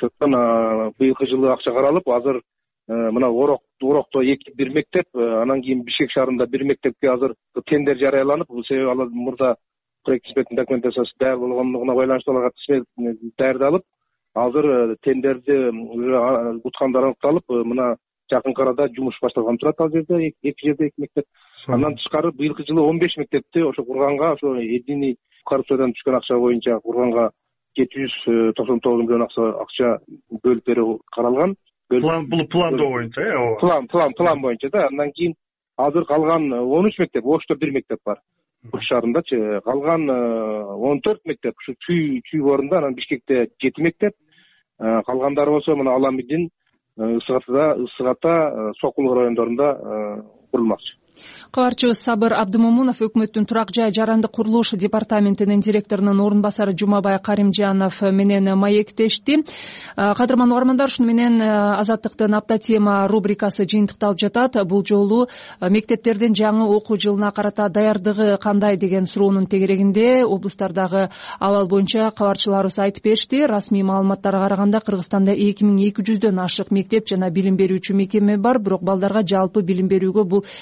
Speaker 6: счеттан быйылкы жылы акча каралып, азыр мына Орок Орокто эки бир мектеп, анан кийин Бишкек шаарында бир мектепке азыр тендер жарыяланып, бул себеби алар мурда проект испеттин документациясы даяр болгондугуна байланыштуу аларга даярдалып, азыр тендерди уже уткандар аныкталып, мына жакынкы арада жумуш башталган турат ал жерде, эки жерде эки мектеп. Андан тышкары быйылкы жылы он беш мектепти ошо курганга, ошо единый коррупциядан түшкөн акча боюнча курганга жети жүз токсон тогуз миллион акча бөлүп берүү каралган.
Speaker 16: План бул пландоо боюнча, э?
Speaker 6: План, план, план боюнча да. Андан кийин азыр калган он үч мектеп, Ошто бир мектеп бар. Буш шаарындачы калган он төрт мектеп, ушу Чүй Чүй борунда, анан Бишкекте жети мектеп. Калгандары болсо мына Аламидин, Ысыгатта, Ысыгатта, Сокул райондорунда курулмакчы.
Speaker 2: Кабарчыбыз Сабыр Абдымомунов өкмөттүн турак жай жарандык курулуш департаментинин директорунун орун басары Жумабай Каримжанов менен маектешти. Кадырман угармандар, ушуну менен Азаттыктын апта тема рубрикасы жыйынтыкталып жатат. Бул жолу мектептердин жаңы окуу жылына карата даярдыгы кандай деген суроонун тегерегинде облустардагы абал боюнча кабарчыларыбыз айтып беришти. Расмий маалыматтарга караганда Кыргызстанда эки миң эки жүздөн ашык мектеп жана билим берүүчү мекеме бар, бирок балдарга жалпы билим берүүгө бул жетишсиз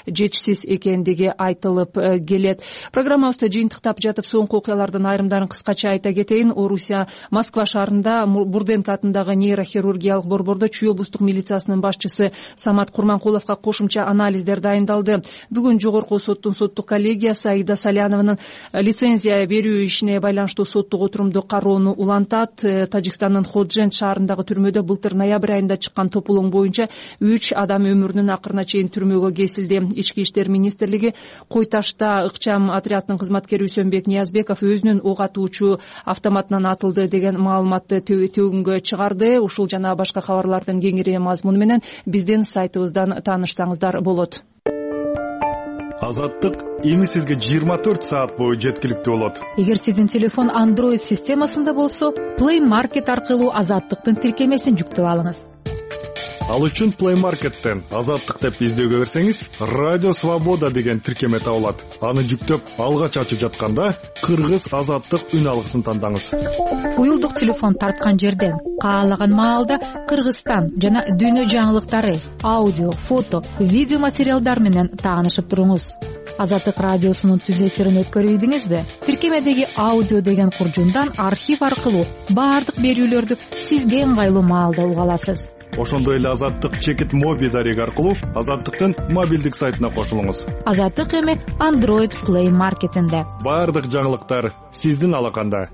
Speaker 2: белгисиз экендиги айтылып келет. Программабызды жыйынтыктап жатып соңку окуялардын айрымдарын кыскача айта кетейин. Орусия Москва шаарында Бурденко атындагы нейрохирургиялык борбордо Чүй облустук милициясынын башчысы Самат Курманкуловго кошумча анализдер дайындалды. Бүгүн жогорку соттун соттук коллегиясы Аида Салянованын лицензия берүү ишине байланыштуу соттук отурумду кароону улантат. Тажикстандын Ходжент шаарындагы түрмөдө былтыр ноябрь айында чыккан топулоң боюнча үч адам өмүрүнүн акырына чейин түрмөгө кесилди. Ички иштер министрлиги Кой Ташта ыкчам отряддын кызматкери Үсөнбек Ниязбеков өзүнүн ок атуучу автоматынан атылды деген маалыматты төгүнгө чыгарды. Ушул жана башка кабарлардын кеңири мазмуну менен биздин сайтыбыздан таанышсаңыздар болот.
Speaker 1: Азаттык эми сизге жыйырма төрт саат бою жеткиликтүү болот.
Speaker 24: Эгер сиздин телефон Android системасында болсо, Play Market аркылуу Азаттыктын тиркемесин жүктөп алыңыз.
Speaker 1: Ал үчүн Play Market'тен Азаттык деп издөөгө берсеңиз, Радио Свобода деген тиркеме табылат. Аны жүктөп, алгач ачып жатканда Кыргыз Азаттык үн алгысын тандаңыз.
Speaker 24: Уюлдук телефон тарткан жерден каалаган маалда Кыргызстан жана дүйнө жаңылыктары, аудио, фото, видео материалдар менен таанышып туруңуз. Азаттык радиосунун түз эфирин өткөрүп идиңизби? Тиркемедеги аудио деген куржундан архив аркылуу баардык берүүлөрдү сизге ыңгайлуу маалда уга аласыз.
Speaker 1: Ошондой эле Азаттык чекит моби дареги аркылуу Азаттыктын мобилдик сайтына кошулуңуз.
Speaker 24: Азаттык эми Android Play Market'инде.
Speaker 1: Баардык жаңылыктар сиздин алаканда.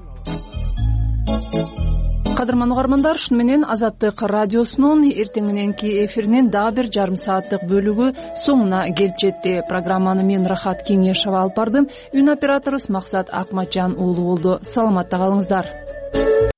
Speaker 2: Кадырман угармандар, шуну менен Азаттык радиосунун эртең мененки эфиринин дагы бир жарым сааттык бөлүгү соңуна келип жетти. Программаны мен Рахат Кеңешова алып бардым. Үн операторубуз Максат Акматжан уулу болду. Саламатта калыңыздар.